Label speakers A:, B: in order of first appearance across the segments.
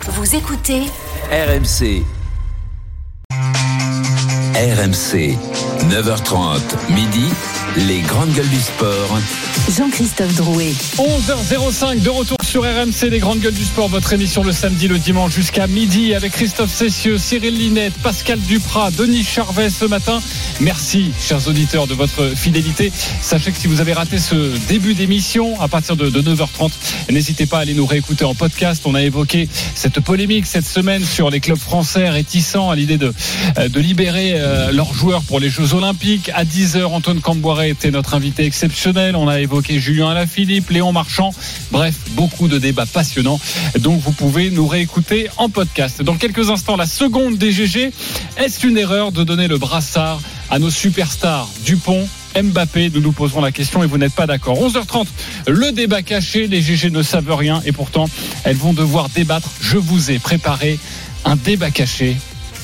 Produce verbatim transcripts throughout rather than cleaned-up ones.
A: Vous écoutez
B: R M C. R M C, neuf heures trente, midi, les grandes gueules du sport.
A: Jean-Christophe Drouet.
C: onze heures cinq de retour sur R M C, les grandes gueules du sport, votre émission le samedi, le dimanche jusqu'à midi avec Christophe Cessieux, Cyril Linette, Pascal Duprat, Denis Charvet ce matin. Merci, chers auditeurs, de votre fidélité. Sachez que si vous avez raté ce début d'émission à partir de, de neuf heures trente, n'hésitez pas à aller nous réécouter en podcast. On a évoqué cette polémique cette semaine sur les clubs français réticents à l'idée de, de libérer euh, leurs joueurs pour les Jeux Olympiques. À dix heures, Antoine Camboiré était notre invité exceptionnel. On a évoqué Julien Alaphilippe, Léon Marchand. Bref, beaucoup de débats passionnants. Donc vous pouvez nous réécouter en podcast. Dans quelques instants, la seconde D G G. Est-ce une erreur de donner le brassard à nos superstars Dupont, Mbappé? Nous nous poserons la question et vous n'êtes pas d'accord. onze heures trente, le débat caché. Les G G ne savent rien et pourtant elles vont devoir débattre. Je vous ai préparé un débat caché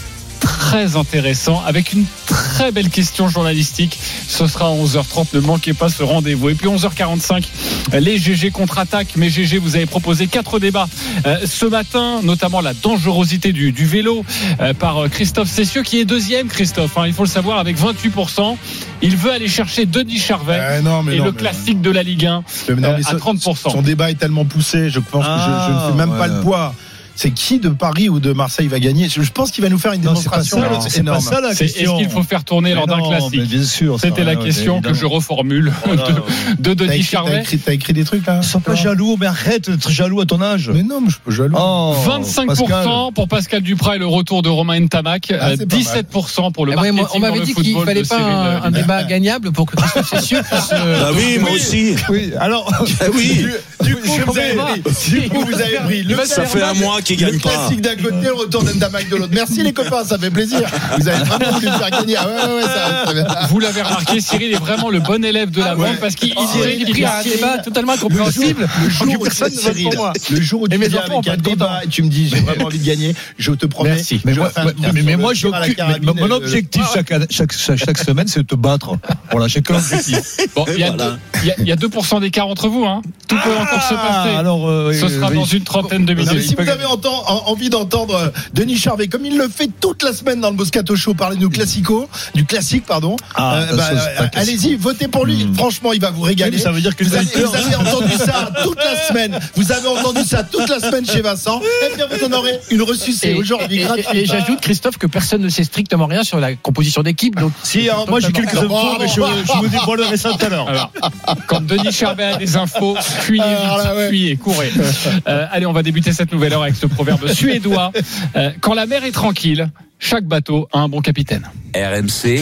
C: très intéressant avec une très belle question journalistique. Ce sera à onze heures trente, ne manquez pas ce rendez-vous. Et puis onze heures quarante-cinq, les G G contre-attaquent. Mais G G, vous avez proposé quatre débats euh, ce matin, notamment la dangerosité du, du vélo euh, par Christophe Cessieux, qui est deuxième, Christophe, hein, il faut le savoir, avec vingt-huit pour cent. Il veut aller chercher Denis Charvet euh, non, mais et non, le mais classique non. de la Ligue un mais non, mais euh, à trente pour cent.
D: Son débat est tellement poussé, je pense ah, que je, je ne fais même ouais. pas le poids. C'est qui de Paris ou de Marseille va gagner? Je pense qu'il va nous faire une démonstration.
C: Non, c'est pas ça, c'est pas ça la question. Est-ce qu'il faut faire tourner mais lors d'un classique?
D: Bien sûr.
C: C'était la question que je reformule de, de Denis Charvet.
D: T'as écrit, t'as écrit des trucs là?
E: Ils sont pas jaloux, mais arrête d'être jaloux à ton âge.
D: Mais non, mais je suis pas jaloux.
C: Oh, vingt-cinq pour cent pour Pascal Duprat et le retour de Romain Ntamak. Ah, dix-sept pour cent pour le marketing.
F: On m'avait dit qu'il fallait pas un, un débat gagnable pour que Christophe Cessieux puisse.
E: Ah oui, moi aussi.
D: Oui. Alors, oui. Du coup, vous avez pris. Du coup, vous avez pris.
E: Ça fait un mois qu'il gagne pas.
D: D'un côté, le retour d'Ntamak de l'autre. Merci les copains, ça fait plaisir. Vous avez vraiment voulu me faire gagner. Ah ouais, ouais, ça, ça va.
C: Vous l'avez remarqué, Cyril est vraiment le bon élève de la bande ah ouais. parce qu'il oh, il pris un débat totalement incompréhensible.
D: Le jour, le jour où personne ne vote pour moi. Le jour où tu viens avec un débat et tu me dis j'ai vraiment envie de gagner, je te promets.
E: Merci. Mais moi, mais, mais moi, mon objectif chaque, chaque, chaque, chaque semaine, c'est de te battre. Voilà, chacun l'objectif.
C: Bon, il y a voilà. Il y a deux pour cent d'écart entre vous, hein. Tout peut ah, encore se passer. Alors, euh, ce sera oui, dans une trentaine de minutes.
D: Si vous avez envie d'entendre Denis Charvet, comme il le fait toute la semaine dans le Moscato Show, parler du classico, du classique, pardon. Ah, euh, bah, euh, allez-y, votez pour lui. Mmh. Franchement, il va vous régaler.
E: Oui, ça veut dire que
D: vous avez, vous avez entendu ça toute la semaine. Vous avez entendu ça toute la semaine chez Vincent. Et bien, vous en aurez une reçucée aujourd'hui gratuite.
F: Et, et, et j'ajoute, Christophe, que personne ne sait strictement rien sur la composition d'équipe. Donc,
E: si, hein, moi j'ai quelques infos, mais je, je vous dévoilerai ça tout à l'heure. Alors,
C: quand Denis Charvet a des infos, fuyez, vite, ouais. fuyez, courez. Euh, allez, on va débuter cette nouvelle heure avec ce proverbe suédois. Euh, quand la mer est tranquille, chaque bateau a un bon capitaine.
B: R M C,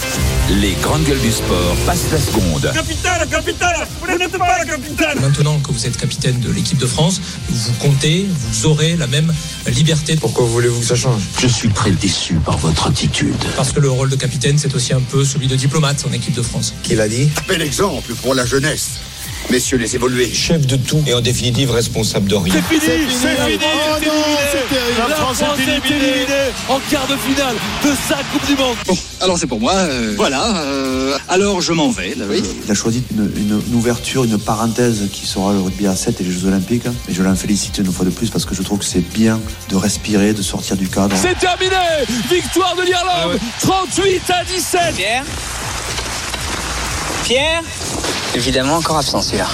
B: les grandes gueules du sport passent la seconde.
G: Capitaine, capitaine, vous n'êtes pas le capitaine.
H: Maintenant que vous êtes capitaine de l'équipe de France, vous comptez, vous aurez la même liberté.
I: Pourquoi voulez-vous que ça change?
J: Je suis très déçu par votre attitude.
H: Parce que le rôle de capitaine, c'est aussi un peu celui de diplomate en équipe de France.
I: Qui l'a dit?
J: Bel exemple pour la jeunesse. Messieurs les évolués,
I: chef de tout et en définitive responsable de rien.
E: C'est fini, c'est fini, c'est fini,
D: oh
E: c'est
D: non,
E: fini.
D: C'est terrible.
E: La, La France, France est éliminée. éliminée en quart de finale de sa Coupe du Monde.
K: Bon, alors c'est pour moi. Euh, voilà. Euh, alors je m'en vais. Là, oui.
L: Il a choisi une, une, une ouverture, une parenthèse qui sera le rugby à sept et les Jeux Olympiques. Et je l'en félicite une fois de plus parce que je trouve que c'est bien de respirer, de sortir du cadre.
E: C'est terminé. Victoire de l'Irlande. Ah ouais. trente-huit à dix-sept.
M: Pierre. Pierre. Évidemment encore absent celui-là.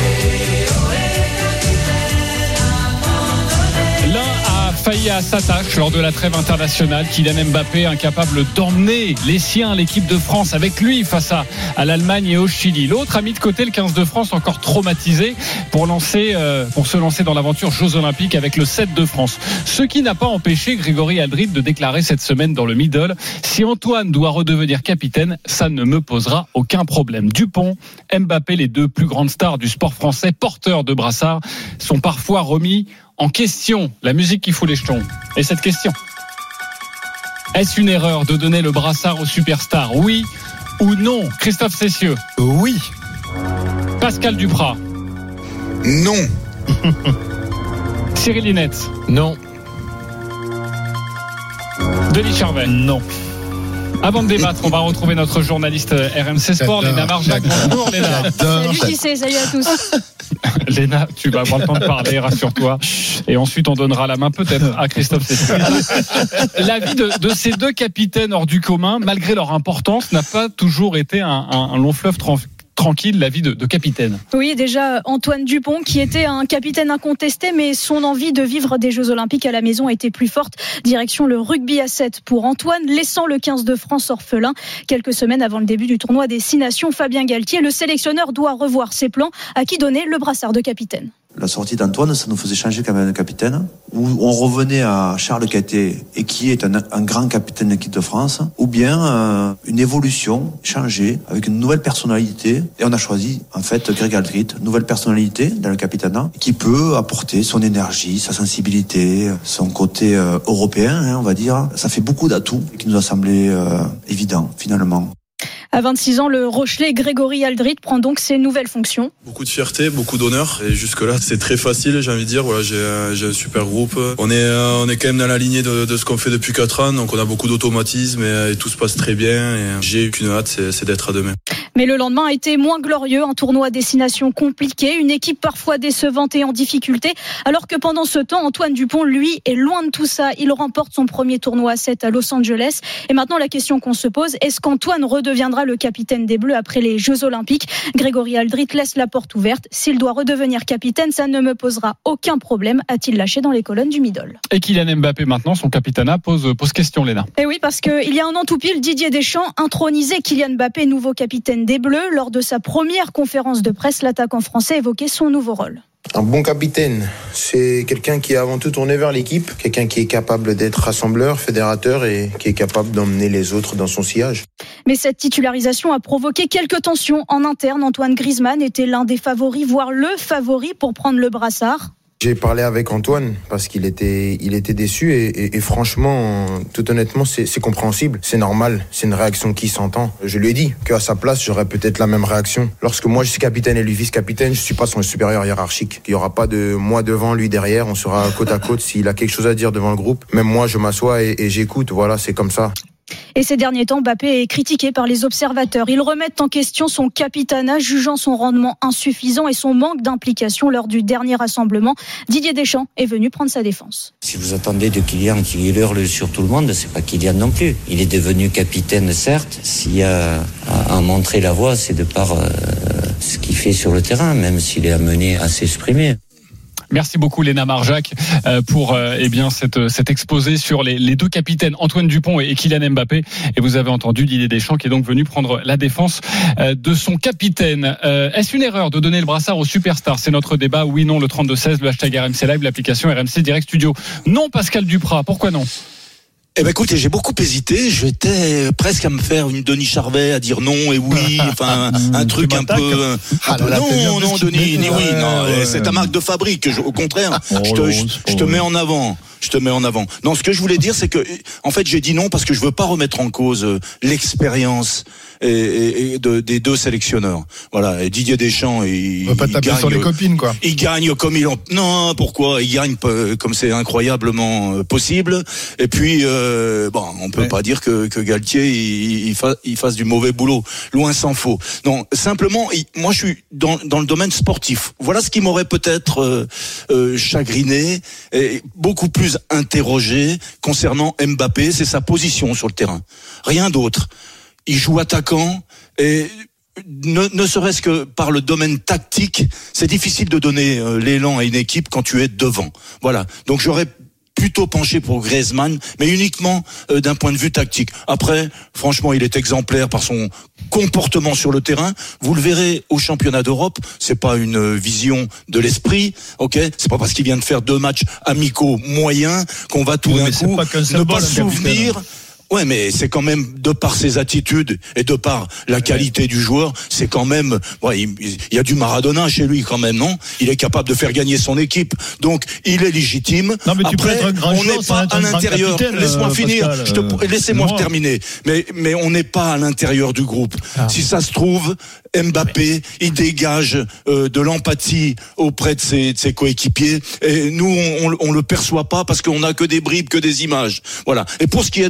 C: L'un a failli à sa tâche lors de la trêve internationale. Kylian Mbappé, incapable d'emmener les siens, l'équipe de France, avec lui face à, à l'Allemagne et au Chili. L'autre a mis de côté le quinze de France, encore traumatisé, pour, lancer, euh, pour se lancer dans l'aventure Jeux Olympiques avec le sept de France. Ce qui n'a pas empêché Grégory Aldrit de déclarer cette semaine dans le Middle: si Antoine doit redevenir capitaine, ça ne me posera aucun problème. Dupont, Mbappé, les deux plus grandes stars du sport français, porteurs de brassard, sont parfois remis en question. La musique qui fout les jetons. Et cette question: est-ce une erreur de donner le brassard aux superstars? Oui ou non? Christophe Cessieux?
D: Oui.
C: Pascal Duprat?
J: Non.
C: Cyril Linette?
E: Non.
C: Denis Charvet?
E: Non.
C: Avant de débattre, on va retrouver notre journaliste R M C Sport, Léna Marjac. Bonjour Léna.
N: Salut J C, salut à tous.
C: Léna, tu vas avoir le temps de parler, rassure-toi. Et ensuite, on donnera la main peut-être à Christophe Cessieux. La vie de, de ces deux capitaines hors du commun, malgré leur importance, n'a pas toujours été un, un, un long fleuve tranquille. tranquille la vie de, de capitaine.
N: Oui, déjà Antoine Dupont qui était un capitaine incontesté, mais son envie de vivre des Jeux Olympiques à la maison était plus forte. Direction le rugby à sept pour Antoine, laissant le quinze de France orphelin. Quelques semaines avant le début du tournoi des Six Nations, Fabien Galtier, le sélectionneur, doit revoir ses plans. À qui donner le brassard de capitaine?
L: La sortie d'Antoine, ça nous faisait changer quand même de capitaine. Où on revenait à Charles Caté, et qui est un, un grand capitaine de l'équipe de France, ou bien euh, une évolution, changer, avec une nouvelle personnalité. Et on a choisi, en fait, Greg Aldrit, nouvelle personnalité dans le capitana, qui peut apporter son énergie, sa sensibilité, son côté euh, européen, hein, on va dire. Ça fait beaucoup d'atouts qui nous a semblé euh, évident, finalement.
N: À vingt-six ans, le Rochelais Grégory Aldrit prend donc ses nouvelles fonctions.
O: Beaucoup de fierté, beaucoup d'honneur. Et jusque-là, c'est très facile, j'ai envie de dire. Voilà, j'ai, j'ai un super groupe. On est, on est quand même dans la lignée de, de ce qu'on fait depuis quatre ans. Donc on a beaucoup d'automatismes et, et tout se passe très bien. Et j'ai qu'une hâte, c'est, c'est d'être à demain.
N: Mais le lendemain a été moins glorieux. Un tournoi à destination compliqué. Une équipe parfois décevante et en difficulté. Alors que pendant ce temps, Antoine Dupont, lui, est loin de tout ça. Il remporte son premier tournoi à sept à Los Angeles. Et maintenant, la question qu'on se pose, est-ce qu'Antoine redeviendra le capitaine des Bleus après les Jeux Olympiques? Grégory Aldrit laisse la porte ouverte. S'il doit redevenir capitaine, ça ne me posera aucun problème, a-t-il lâché dans les colonnes du Middle.
C: Et Kylian Mbappé maintenant, son capitanat pose, pose question, Léna.
N: Et oui, parce qu'il y a un an tout pile, Didier Deschamps intronisait Kylian Mbappé nouveau capitaine des Bleus. Lors de sa première conférence de presse, l'attaquant français évoquait son nouveau rôle.
P: Un bon capitaine, c'est quelqu'un qui est avant tout tourné vers l'équipe, quelqu'un qui est capable d'être rassembleur, fédérateur et qui est capable d'emmener les autres dans son sillage.
N: Mais cette titularisation a provoqué quelques tensions en interne. Antoine Griezmann était l'un des favoris, voire le favori pour prendre le brassard.
P: J'ai parlé avec Antoine parce qu'il était, il était déçu et, et, et franchement, tout honnêtement, c'est, c'est compréhensible, c'est normal, c'est une réaction qui s'entend. Je lui ai dit qu'à sa place, j'aurais peut-être la même réaction. Lorsque moi je suis capitaine et lui vice-capitaine, je suis pas son supérieur hiérarchique. Il y aura pas de moi devant, lui derrière, on sera côte à côte. S'il a quelque chose à dire devant le groupe, même moi je m'assois et, et j'écoute, voilà, c'est comme ça.
N: Et ces derniers temps, Mbappé est critiqué par les observateurs. Ils remettent en question son capitanat, jugeant son rendement insuffisant et son manque d'implication lors du dernier rassemblement. Didier Deschamps est venu prendre sa défense.
Q: Si vous attendez de Kylian qu'il hurle sur tout le monde, c'est pas Kylian non plus. Il est devenu capitaine, certes. S'il y a à montrer la voie, c'est de par euh, ce qu'il fait sur le terrain, même s'il est amené à s'exprimer.
C: Merci beaucoup Léna Marjac pour euh, eh bien cette, cet exposé sur les, les deux capitaines Antoine Dupont et Kylian Mbappé. Et vous avez entendu Didier Deschamps qui est donc venu prendre la défense euh, de son capitaine. Euh, est-ce une erreur de donner le brassard aux superstars? C'est notre débat. Oui, non, le trente-deux seize, le hashtag R M C Live, l'application R M C Direct Studio. Non, Pascal Duprat. Pourquoi non?
R: Eh ben écoutez, j'ai beaucoup hésité. J'étais presque à me faire une Denis Charvet, à dire non et oui, enfin un, un truc un peu, un ah, peu non, non Denis, ni oui, non, ouais, c'est ta marque de fabrique. Je, au contraire, oh, je te, je, je te mets en avant. Je te mets en avant. Non, ce que je voulais dire, c'est que, en fait, j'ai dit non parce que je veux pas remettre en cause l'expérience et, et, et de, des deux sélectionneurs. Voilà. Et Didier Deschamps, il,
D: on va pas taper
R: gagne,
D: sur les copines, quoi.
R: Il gagne comme il en, non, pourquoi? Il gagne comme c'est incroyablement possible. Et puis, euh, bon, on peut ouais. pas dire que, que Galtier, il, il, fasse, il fasse du mauvais boulot. Loin s'en faut. Non, simplement, il, moi, je suis dans, dans le domaine sportif. Voilà ce qui m'aurait peut-être euh, euh, chagriné et beaucoup plus interrogé concernant Mbappé, c'est sa position sur le terrain. Rien d'autre. Il joue attaquant et ne, ne serait-ce que par le domaine tactique, c'est difficile de donner euh, l'élan à une équipe quand tu es devant. Voilà. Donc j'aurais plutôt penché pour Griezmann, mais uniquement euh, d'un point de vue tactique. Après, franchement, il est exemplaire par son comportement sur le terrain. Vous le verrez au championnat d'Europe. C'est pas une vision de l'esprit, ok. C'est pas parce qu'il vient de faire deux matchs amicaux moyens qu'on va tout oui, d'un coup pas ne pas se souvenir. Ouais, mais c'est quand même, de par ses attitudes et de par la qualité du joueur, c'est quand même, ouais, il, il y a du Maradona chez lui quand même, non? Il est capable de faire gagner son équipe, donc il est légitime.
E: Non, mais tu
R: Après,
E: peux être un grand
R: on
E: joueur,
R: n'est pas à l'intérieur. Laisse-moi euh, finir. Pascal, je te, euh, laissez-moi moi. terminer. Mais, mais on n'est pas à l'intérieur du groupe. Ah. Si ça se trouve, Mbappé, il dégage euh, de l'empathie auprès de ses, de ses coéquipiers. Et nous, on, on, on le perçoit pas parce qu'on n'a que des bribes, que des images. Voilà. Et pour ce qui est d'Antoine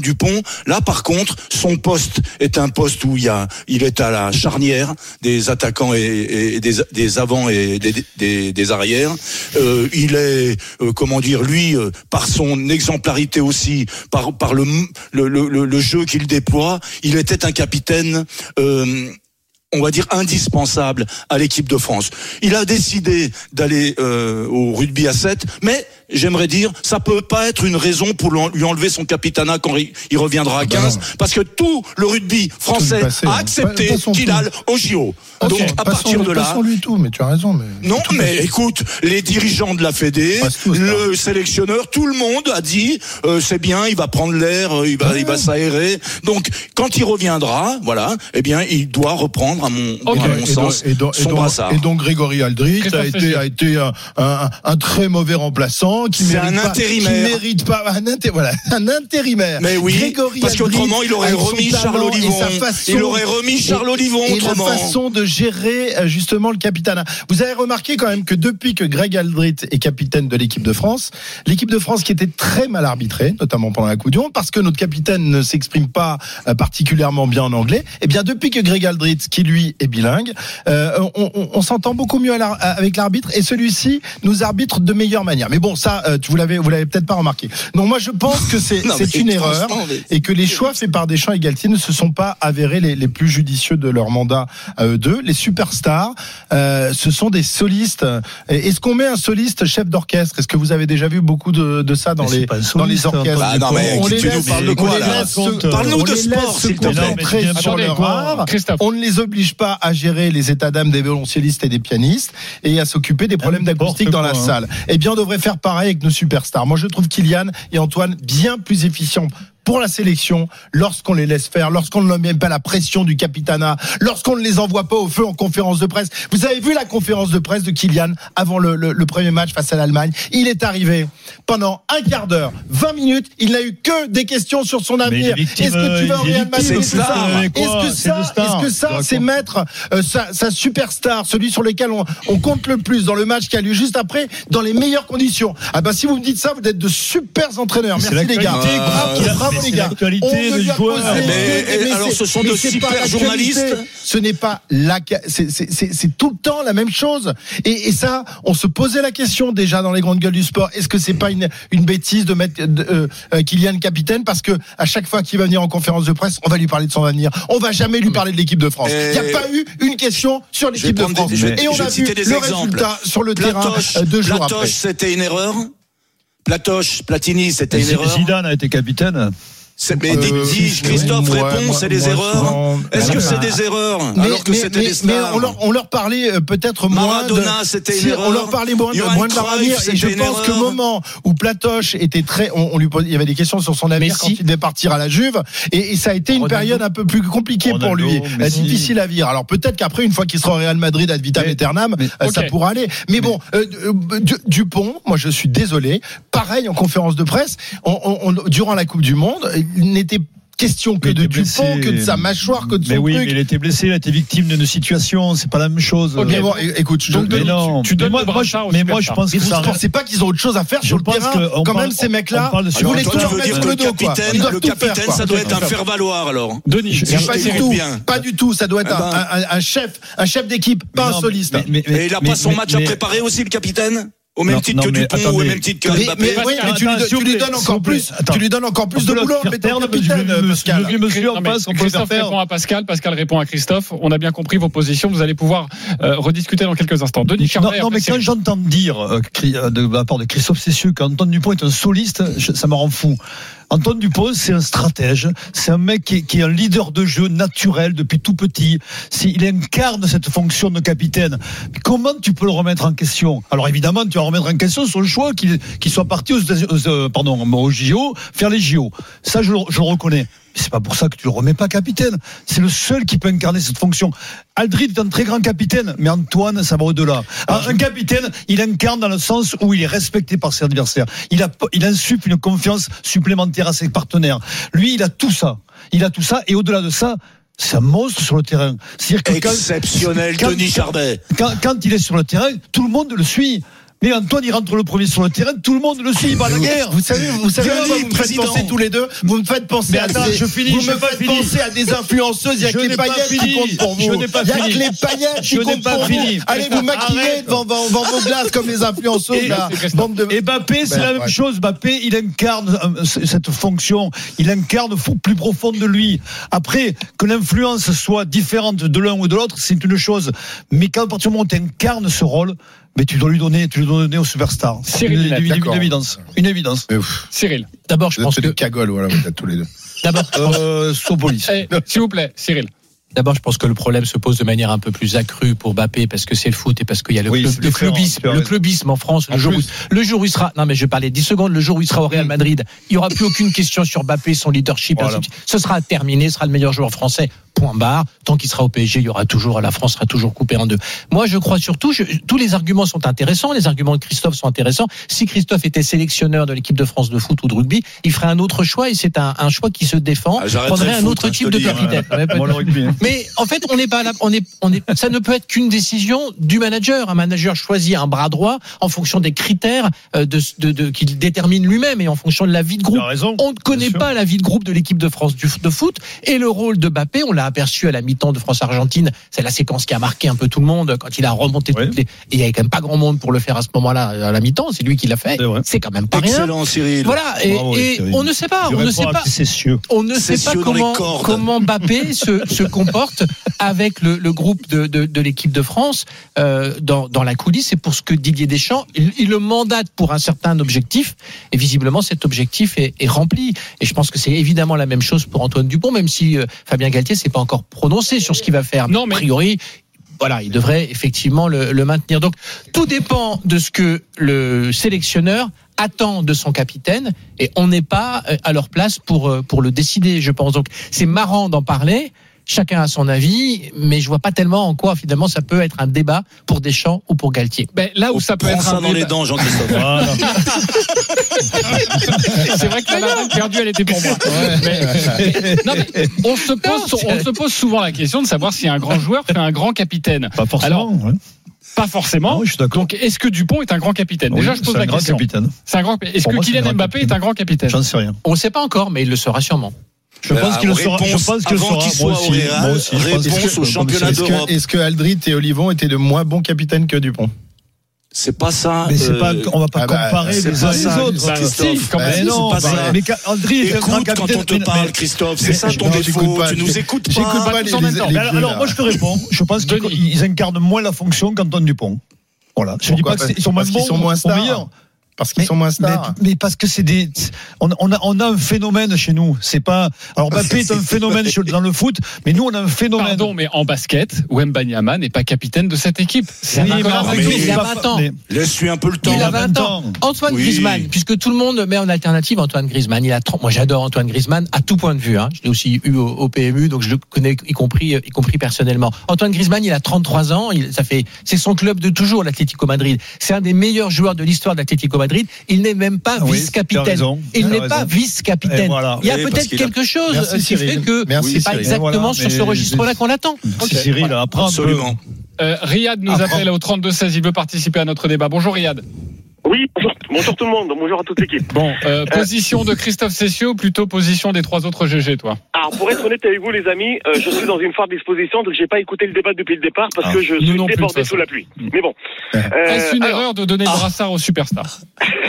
R: Dupont. Là, par contre, son poste est un poste où il y a, il est à la charnière des attaquants et, et des, des avants et des, des, des arrières. Euh, il est, euh, comment dire, lui, euh, par son exemplarité aussi, par, par le, le, le, le jeu qu'il déploie, il était un capitaine, euh, on va dire indispensable à l'équipe de France. Il a décidé d'aller euh, au rugby à sept, mais j'aimerais dire, ça peut pas être une raison pour lui enlever son capitanat quand il reviendra à quinze, parce que tout le rugby français passé, a accepté hein. qu'il aille au J O. Okay. Donc à
D: passons,
R: partir de là,
D: passons lui tout, mais tu as raison. Mais
R: non, mais écoute, les dirigeants de la Fédé, le sélectionneur, tout le monde a dit, euh, c'est bien, il va prendre l'air, il va, ouais. il va s'aérer. Donc quand il reviendra, voilà, eh bien, il doit reprendre à mon, okay. à mon et sens
D: donc, et donc,
R: son
D: et donc,
R: brassard.
D: Et donc Grégory Aldrit a été, a été un, un, un très mauvais remplaçant. Qui
R: c'est
D: mérite
R: un
D: pas,
R: intérimaire.
D: Qui mérite pas un, inté, voilà, un intérimaire.
R: Mais oui,
D: Grégory
R: parce qu'autrement il aurait remis Charles Olivon.
D: Façon,
R: il aurait remis Charles
D: et,
R: Olivon
D: et
R: autrement.
D: la façon de gérer justement le capitanat. Vous avez remarqué quand même que depuis que Greg Aldrit est capitaine de l'équipe de France, l'équipe de France qui était très mal arbitrée, notamment pendant la Coupe du Monde, parce que notre capitaine ne s'exprime pas particulièrement bien en anglais. Et bien depuis que Greg Aldrit, qui lui est bilingue, euh, on, on, on s'entend beaucoup mieux à la, avec l'arbitre et celui-ci nous arbitre de meilleure manière. Mais bon, ça, euh, vous l'avez, vous l'avez peut-être pas remarqué. Donc moi, je pense que c'est, non, c'est une erreur mais... et que les choix faits par Deschamps et Galtier ne se sont pas avérés les, les plus judicieux de leur mandat à eux deux. Les superstars, euh, ce sont des solistes. Est-ce qu'on met un soliste chef d'orchestre ? Est-ce que vous avez déjà vu beaucoup de, de ça dans les dans les orchestres ?
R: Ah non, mais on les laisse,
D: parle quoi, là se, Parle-nous de sport, s'il te plaît. Sur leur art. On ne les oblige pas à gérer les états d'âme des violoncellistes et des pianistes et à s'occuper des problèmes d'acoustique dans la salle. Eh bien, on devrait faire pareil avec nos superstars. Moi, je trouve Kylian et Antoine bien plus efficients pour la sélection, lorsqu'on les laisse faire, lorsqu'on ne leur met pas la pression du capitanat, lorsqu'on ne les envoie pas au feu en conférence de presse. Vous avez vu la conférence de presse de Kylian avant le, le, le premier match face à l'Allemagne. Il est arrivé pendant un quart d'heure, vingt minutes, il n'a eu que des questions sur son avenir. Est-ce que tu vas au Real Madrid ? Est-ce que ça, est-ce que ça, est-ce que ça, c'est mettre euh, sa, sa superstar, celui sur lequel on, on compte le plus dans le match qui a lieu juste après, dans les meilleures conditions ? Ah ben si vous me dites ça, vous êtes de super entraîneurs. Merci les gars. Bravo, bravo. Les gars,
E: l'actualité de joueurs.
R: Mais, mais, mais alors, ce sont de super journalistes.
D: Ce n'est pas la, c'est, c'est, c'est, c'est tout le temps la même chose. Et, et ça, on se posait la question déjà dans les grandes gueules du sport. Est-ce que c'est pas une, une bêtise de mettre euh, euh, Kylian capitaine parce que à chaque fois qu'il va venir en conférence de presse, on va lui parler de son avenir. On va jamais lui parler de l'équipe de France. Il n'y a pas eu une question sur l'équipe de France.
R: Des,
D: et on a vu le exemples. résultat sur le Platoche, terrain deux jours
R: Platoche, après. C'était une erreur. Platoche, Platini, c'était une erreur.
E: Zidane a été capitaine.
R: C'est, mais euh, dis, Christophe ouais, répond, moi, c'est des moi, erreurs. Souvent, Est-ce que c'est des erreurs
D: mais,
R: alors que
D: mais,
R: c'était
D: mais,
R: des stars?
D: Mais on leur, on leur parlait euh, peut-être
R: Maradona,
D: moins. Maradona,
R: c'était
D: si,
R: une erreur.
D: On leur parlait moins de, moins de leur avenir. Et je pense que le moment où Platoche était très, on, on lui posait, il y avait des questions sur son avenir quand il devait partir à la Juve, et, et ça a été une Ronaldo. période un peu plus compliquée Ronaldo, pour lui, Messi. difficile à vivre. Alors peut-être qu'après, une fois qu'il sera au Real Madrid ad vitam aeternam, okay. ça pourra aller. Mais, mais bon, euh, euh, Dupont, moi je suis désolé. Pareil en conférence de presse, on, on, on, durant la Coupe du Monde, il n'était question que de Dupont, que de sa mâchoire, que de son
E: mais oui,
D: truc.
E: Mais il était blessé, il a été victime d'une situation, c'est pas la même chose.
D: Ok, bon, écoute, je
E: donc,
D: mais
E: non, tu, tu donnes moi, moi, je, mais moi je pense que
D: ça. Vous pensez pas qu'ils ont autre chose à faire sur le terrain quand
E: parle,
D: même ces mecs-là.
R: Vous voulez tout leur mettre le dos, quoi. Le capitaine, ça doit être un faire-valoir alors.
D: Denis, pas du tout, pas du tout. Ça doit être un chef, un chef d'équipe, pas un soliste.
R: Et il a pas son match à préparer aussi, le capitaine? Au même non, titre non, que Dupont, attendez. Au même titre que Mbappé.
D: Mais, mais, oui, mais tu, lui, tu lui donnes encore plus. Attends. Tu lui donnes encore plus de boulot. Mais t'es capitaine, Pascal.
C: Christophe répond à Pascal. Pascal répond à Christophe. On a bien compris vos positions. Vous allez pouvoir euh, rediscuter dans quelques instants. Denis Charvet.
E: Non, non mais quand j'entends dire euh, de la part de Christophe Cessieux qu'Antoine Dupont est un soliste, ça me rend fou. Antoine Dupont, c'est un stratège, c'est un mec qui est, qui est un leader de jeu naturel depuis tout petit. C'est, il incarne cette fonction de capitaine. Mais comment tu peux le remettre en question ? Alors évidemment, tu vas remettre en question son choix qu'il, qu'il soit parti aux, aux, pardon, aux J O, faire les J O. Ça, je, je le reconnais. Mais c'est pas pour ça que tu le remets pas capitaine. C'est le seul qui peut incarner cette fonction. Aldrit est un très grand capitaine, mais Antoine, ça va au-delà. Alors, un capitaine, il incarne dans le sens où il est respecté par ses adversaires. Il a, il insuffle une confiance supplémentaire à ses partenaires. Lui, il a tout ça. Il a tout ça, et au-delà de ça, c'est un monstre sur le terrain.
R: C'est-à-dire que exceptionnel,
E: quand,
R: Denis Charvet.
E: Quand, quand il est sur le terrain, tout le monde le suit. Mais Antoine, il rentre le premier sur le terrain, tout le monde le suit, il va à la guerre.
D: Vous savez, vous savez, vous, vous me faites penser tous les deux. Vous me faites penser
E: mais
D: à
E: attends,
D: des,
E: je finis,
D: vous
E: je
D: me faites penser à des influenceuses. Il y a
E: je
D: que les paillettes qui comptent pour vous.
E: Je n'ai pas
D: Il y a
E: fini.
D: que les paillettes qui
E: je
D: comptent
E: pas
D: pour
E: fini.
D: vous. Allez vous maquiller devant, devant, devant vos glaces comme les influenceuses.
E: Et,
D: là. Bande de...
E: et Mbappé, c'est
D: ben,
E: la même
D: ouais.
E: chose. Mbappé, il incarne euh, cette fonction. Il incarne au plus profond de lui. Après, que l'influence soit différente de l'un ou de l'autre, c'est une chose. Mais quand à partir du moment où tu incarnes ce rôle, mais tu dois lui donner, tu lui dois donner au superstar.
C: Cyril,
E: une, une, une évidence. Une évidence.
C: Cyril.
F: D'abord, je
D: vous
F: pense
D: êtes
F: que.
D: de cagole, voilà, vous êtes tous les deux.
F: D'abord,
E: euh, Sopolis.
C: Hey, s'il vous plaît, Cyril.
F: D'abord, je pense que le problème se pose de manière un peu plus accrue pour Mbappé parce que c'est le foot et parce qu'il y a le,
E: oui,
F: club, le clubisme, le clubisme en France. Le
E: en
F: jour, où,
E: plus.
F: le jour où il sera, non mais je parlais dix secondes, le jour où il sera au Real Madrid, il n'y aura plus aucune question sur Mbappé, son leadership.
E: Voilà.
F: Ce sera terminé, ce sera le meilleur joueur français. Point barre. Tant qu'il sera au P S G, il y aura toujours, la France sera toujours coupée en deux. Moi, je crois surtout, je, tous les arguments sont intéressants, les arguments de Christophe sont intéressants. Si Christophe était sélectionneur de l'équipe de France de foot ou de rugby, il ferait un autre choix et c'est un, un choix qui se défend.
R: Ah,
F: prendrait un
R: foot,
F: autre
R: hein,
F: type de
R: dis,
F: capitaine.
R: hein.
F: Ouais,
E: Moi, le rugby, hein.
F: mais en fait, on n'est pas là, on est, on est, ça ne peut être qu'une décision du manager. Un manager choisit un bras droit en fonction des critères de, de, de qu'il détermine lui-même et en fonction de la vie de groupe.
E: Raison,
F: on ne connaît pas la vie de groupe de l'équipe de France du, de foot et le rôle de Mbappé, on l'a aperçu à la mi-temps de France-Argentine. C'est la séquence qui a marqué un peu tout le monde quand il a remonté
E: ouais.
F: toutes les. Et il y avait quand même pas grand monde pour le faire à ce moment-là à la mi-temps. C'est lui qui l'a fait.
E: C'est,
F: c'est quand même pas
R: Excellent,
F: rien.
R: Cyril.
F: Voilà. Et,
E: Bravo,
F: et
E: Cyril.
F: on ne sait pas.
E: Je
F: On ne sait pas. On ne sait pas comment comment Mbappé se, se comporte avec le, le groupe de, de, de l'équipe de France euh, dans, dans la coulisse. C'est pour ce que Didier Deschamps, il, il le mandate pour un certain objectif et visiblement cet objectif est, est rempli. Et je pense que c'est évidemment la même chose pour Antoine Dupont, même si euh, Fabien Galtier s'est pas encore prononcé sur ce qu'il va faire.
C: Non, mais...
F: A priori, voilà, il devrait effectivement le, le maintenir. Donc tout dépend de ce que le sélectionneur attend de son capitaine et on n'est pas à leur place pour pour le décider, je pense. Donc c'est marrant d'en parler. Chacun a son avis, mais je vois pas tellement en quoi finalement ça peut être un débat pour Deschamps ou pour Galtier.
C: Ben, là où ça peut
R: Prends
C: être
R: ça
C: un
R: dans
C: débat...
R: les dents, Jean-Christophe. Voilà.
C: C'est vrai que la balle perdue, elle était pour moi. Ouais. Mais, non, mais on se pose, non, on se pose souvent la question de savoir si un grand joueur fait un grand capitaine.
E: Pas forcément.
C: Alors,
E: ouais.
C: Pas forcément.
E: Non, je suis d'accord.
C: Donc, est-ce que Dupont est un grand capitaine?
E: Oui,
C: Déjà, je pose
E: c'est
C: la
E: un grand
C: question.
E: Capitaine.
C: C'est un grand. Est-ce
E: Pour
C: que
E: moi, c'est
C: Kylian
E: un
C: Mbappé
E: capitaine.
C: est un grand capitaine?
E: J'en sais rien.
F: On ne sait pas encore, mais il le sera sûrement.
E: Je pense
R: Euh,
E: qu'il le sera.
R: réponse,
E: Je pense qu'il le
R: avant
E: sera.
R: qu'il
E: Moi
R: soit
E: aussi.
R: au Real,
E: Moi aussi. Je pense
R: réponse
E: que-
R: au championnat
D: Est-ce
R: d'Europe.
D: que, est-ce que Aldrit et Olivon étaient de moins bons capitaines que Dupont?
R: C'est pas ça.
E: Mais c'est
R: euh,
E: pas, on va pas
D: ah bah,
E: comparer
R: c'est
E: les
R: pas
E: uns et les
R: ça,
E: autres.
C: Bah,
R: Christophe.
C: si, quand même.
E: Mais non,
R: c'est pas ça.
E: mais Aldri est un grand
R: Écoute quand
E: capitaine.
R: on te
E: mais-
R: parle,
E: mais-
R: Christophe, c'est
E: mais-
R: ça ton
D: non, j'écoute
R: défaut.
D: pas,
R: Tu nous écoutes
D: j'écoute
R: pas.
D: pas les,
C: en
D: les,
C: même temps.
D: les
E: Alors,
D: vieux,
E: alors,
D: là.
E: moi, je te réponds. Je pense qu'ils
C: Denis.
E: ils incarnent moins la fonction qu'Antoine Dupont. Voilà. Je dis
D: Pourquoi?
E: pas qu'ils sont moins
D: Parce qu'ils
E: bons
D: sont moins
E: ou
D: stars.
E: meilleurs.
D: Parce qu'ils
E: Mais-
D: sont moins stars.
E: Mais, mais parce que c'est des, on, on a, on a un phénomène chez nous. C'est pas, alors Mbappé est un phénomène chez- dans le foot, mais nous on a un phénomène.
C: Pardon, mais en basket, Wembanyama n'est pas capitaine de cette équipe. C'est
E: Oui,
C: un
E: mais
C: Nicolas
E: enfin,
C: Batum.
E: mais-
F: il a
E: pas-
F: vingt ans.
E: mais-
R: Laisse-lui un peu le temps.
F: Il a vingt ans. Antoine
R: Oui.
F: Griezmann, puisque tout le monde met en alternative Antoine Griezmann. Il a trente Moi, j'adore Antoine Griezmann à tout point de vue. Hein. Je l'ai aussi eu au, au P M U, donc je le connais y compris, y compris personnellement. Antoine Griezmann, il a trente-trois ans. Il, ça fait, c'est son club de toujours, l'Atlético Madrid. C'est un des meilleurs joueurs de l'histoire de l'Atlético Madrid. Il n'est même pas
E: Oui,
F: vice-capitaine.
E: tu as raison,
F: Il
E: tu as
F: n'est
E: raison.
F: pas vice-capitaine.
E: Et voilà.
F: Il y a
R: Oui, parce
F: peut-être
R: qu'il a-
F: quelque chose
D: Merci,
F: qui
D: Cyril.
F: fait que
D: Merci,
F: c'est pas
D: Cyril.
F: exactement
E: Voilà,
F: sur ce
E: mais-
F: registre-là qu'on l'attend.
E: Si Cyril apprend un peu.
R: Absolument.
C: Euh, Riyad nous
E: Après.
C: appelle au trente-deux seize. Il veut participer à notre débat. Bonjour Riyad.
S: Oui, bonjour, bonjour tout le monde, bonjour à toute l'équipe.
C: Bon, euh, position de Christophe Cessieux ou plutôt position des trois autres G G, toi?
S: Alors, pour être honnête avec vous, les amis, euh, je suis dans une forte disposition, donc j'ai pas écouté le débat depuis le départ parce
C: Ah,
S: que je
C: nous
S: suis
C: non plus, de
S: débordé
C: toute
S: sous
C: façon.
S: la pluie. Mais bon. Euh,
C: Est-ce une
S: alors,
C: erreur de donner le brassard aux superstars?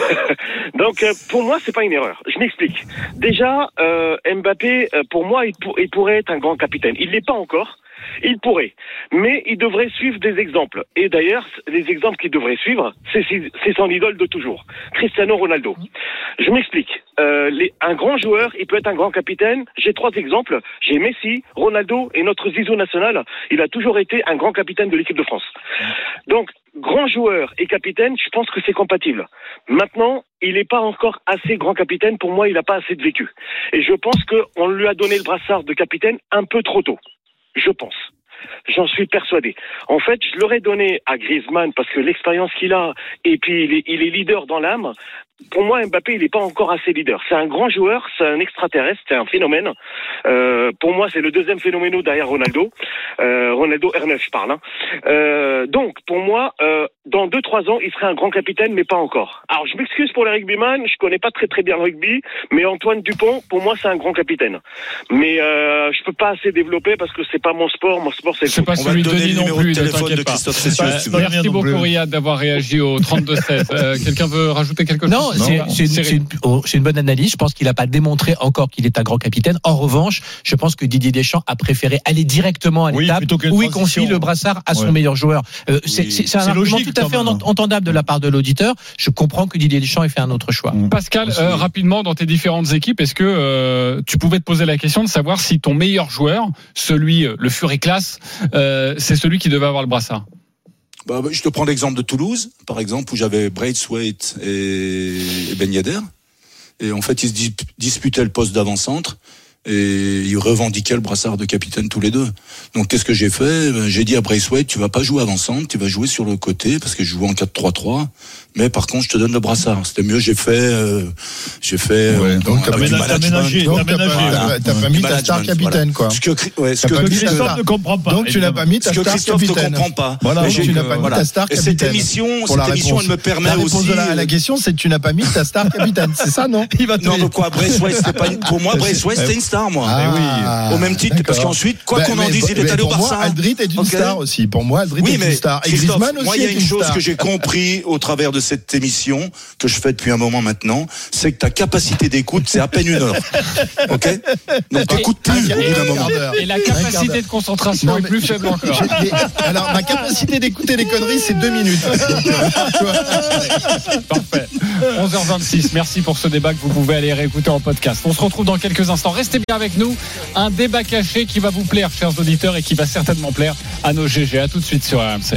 S: donc, euh, pour moi, c'est pas une erreur. Je m'explique. Déjà, euh, Mbappé, euh, pour moi, il, pour- il pourrait être un grand capitaine. Il l'est pas encore. Il pourrait, mais il devrait suivre des exemples. Et d'ailleurs, les exemples qu'il devrait suivre, c'est, c'est son idole de toujours, Cristiano Ronaldo. Je m'explique. Euh, les, un grand joueur, il peut être un grand capitaine. J'ai trois exemples. J'ai Messi, Ronaldo et notre Zizou national. Il a toujours été un grand capitaine de l'équipe de France. Donc, grand joueur et capitaine, je pense que c'est compatible. Maintenant, il n'est pas encore assez grand capitaine. Pour moi, il n'a pas assez de vécu. Et je pense qu'on lui a donné le brassard de capitaine un peu trop tôt. Je pense. J'en suis persuadé. En fait, je l'aurais donné à Griezmann parce que l'expérience qu'il a, et puis il est, il est leader dans l'âme. pour moi, Mbappé, il n'est pas encore assez leader. C'est un grand joueur, c'est un extraterrestre, c'est un phénomène. Euh, pour moi, c'est le deuxième phénoméno derrière Ronaldo. Euh, Ronaldo R neuf, je parle. Hein. Euh, donc, pour moi, euh, dans deux trois ans, il serait un grand capitaine, mais pas encore. Alors, je m'excuse pour les rugbyman, je connais pas très très bien le rugby, mais Antoine Dupont, pour moi, c'est un grand capitaine. Mais euh, je peux pas assez développer parce que c'est pas mon sport. Mon sport, c'est le
C: foot. C'est pas celui de Denis non plus, ne t'inquiète pas. Euh, merci beaucoup, Riyad, d'avoir réagi au trente-deux seize. Euh, quelqu'un veut rajouter quelque chose?
F: Non, c'est, c'est, une, c'est, une, oh, c'est une bonne analyse. Je pense qu'il n'a pas démontré encore qu'il est un grand capitaine. En revanche, je pense que Didier Deschamps a préféré aller directement à l'étape oui, où il confie le brassard à son ouais. meilleur joueur. Euh, oui. c'est, c'est, c'est un c'est argument logique, tout à fait entendable de la part de l'auditeur. Je comprends que Didier Deschamps ait fait un autre choix.
C: Mmh. Pascal, euh, rapidement, dans tes différentes équipes, est-ce que euh, tu pouvais te poser la question de savoir si ton meilleur joueur, celui, le Fury Class, euh, c'est celui qui devait avoir le brassard?
R: Bah, je te prends l'exemple de Toulouse, par exemple, où j'avais Braithwaite et Ben Yedder. Et en fait, ils se disputaient le poste d'avant-centre et ils revendiquaient le brassard de capitaine tous les deux. Donc, qu'est-ce que j'ai fait? J'ai dit à Braithwaite, tu vas pas jouer avant-centre, tu vas jouer sur le côté parce que je jouais en quatre trois trois. Mais par contre, je te donne le brassard. C'était mieux, j'ai fait, euh, j'ai fait,
D: ouais,
R: euh,
D: donc, t'as aménagé, donc, t'as pas, t'as pas mis ta star capitaine, quoi.
R: Ce que, ouais, ce que
D: Christophe ne comprend pas. Donc, tu n'as pas mis ta star capitaine.
R: Ce que Christophe ne comprend pas.
D: Voilà, donc tu n'as pas mis ta star capitaine.
R: Et cette émission, cette émission, elle me permet aussi.
D: La réponse à la question, c'est que tu n'as pas mis ta star capitaine. C'est ça, non?
R: Non, mais quoi, Braithwaite, c'était pas, pour moi, Braithwaite, c'était une star, moi.
D: Ah oui.
R: Au même titre, parce qu'ensuite, quoi qu'on en dise, il est allé au Barça.
D: Pour moi, Aldrit est une star aussi. Pour moi, Aldrit est une star. Et Griezmann aussi.
R: Moi, il y a une chose que j'ai compris au travers de cette émission, que je fais depuis un moment maintenant, c'est que ta capacité d'écoute, c'est à peine une heure. Ok? Donc t'écoutes plus au bout d'un moment.
C: Et la capacité de concentration non, est plus faible encore.
D: Alors ma capacité d'écouter les conneries, c'est deux minutes.
C: Parfait. onze heures vingt-six. Merci pour ce débat que vous pouvez aller réécouter en podcast. On se retrouve dans quelques instants. Restez bien avec nous. Un débat caché qui va vous plaire, chers auditeurs, et qui va certainement plaire à nos G G. À tout de suite sur R M C.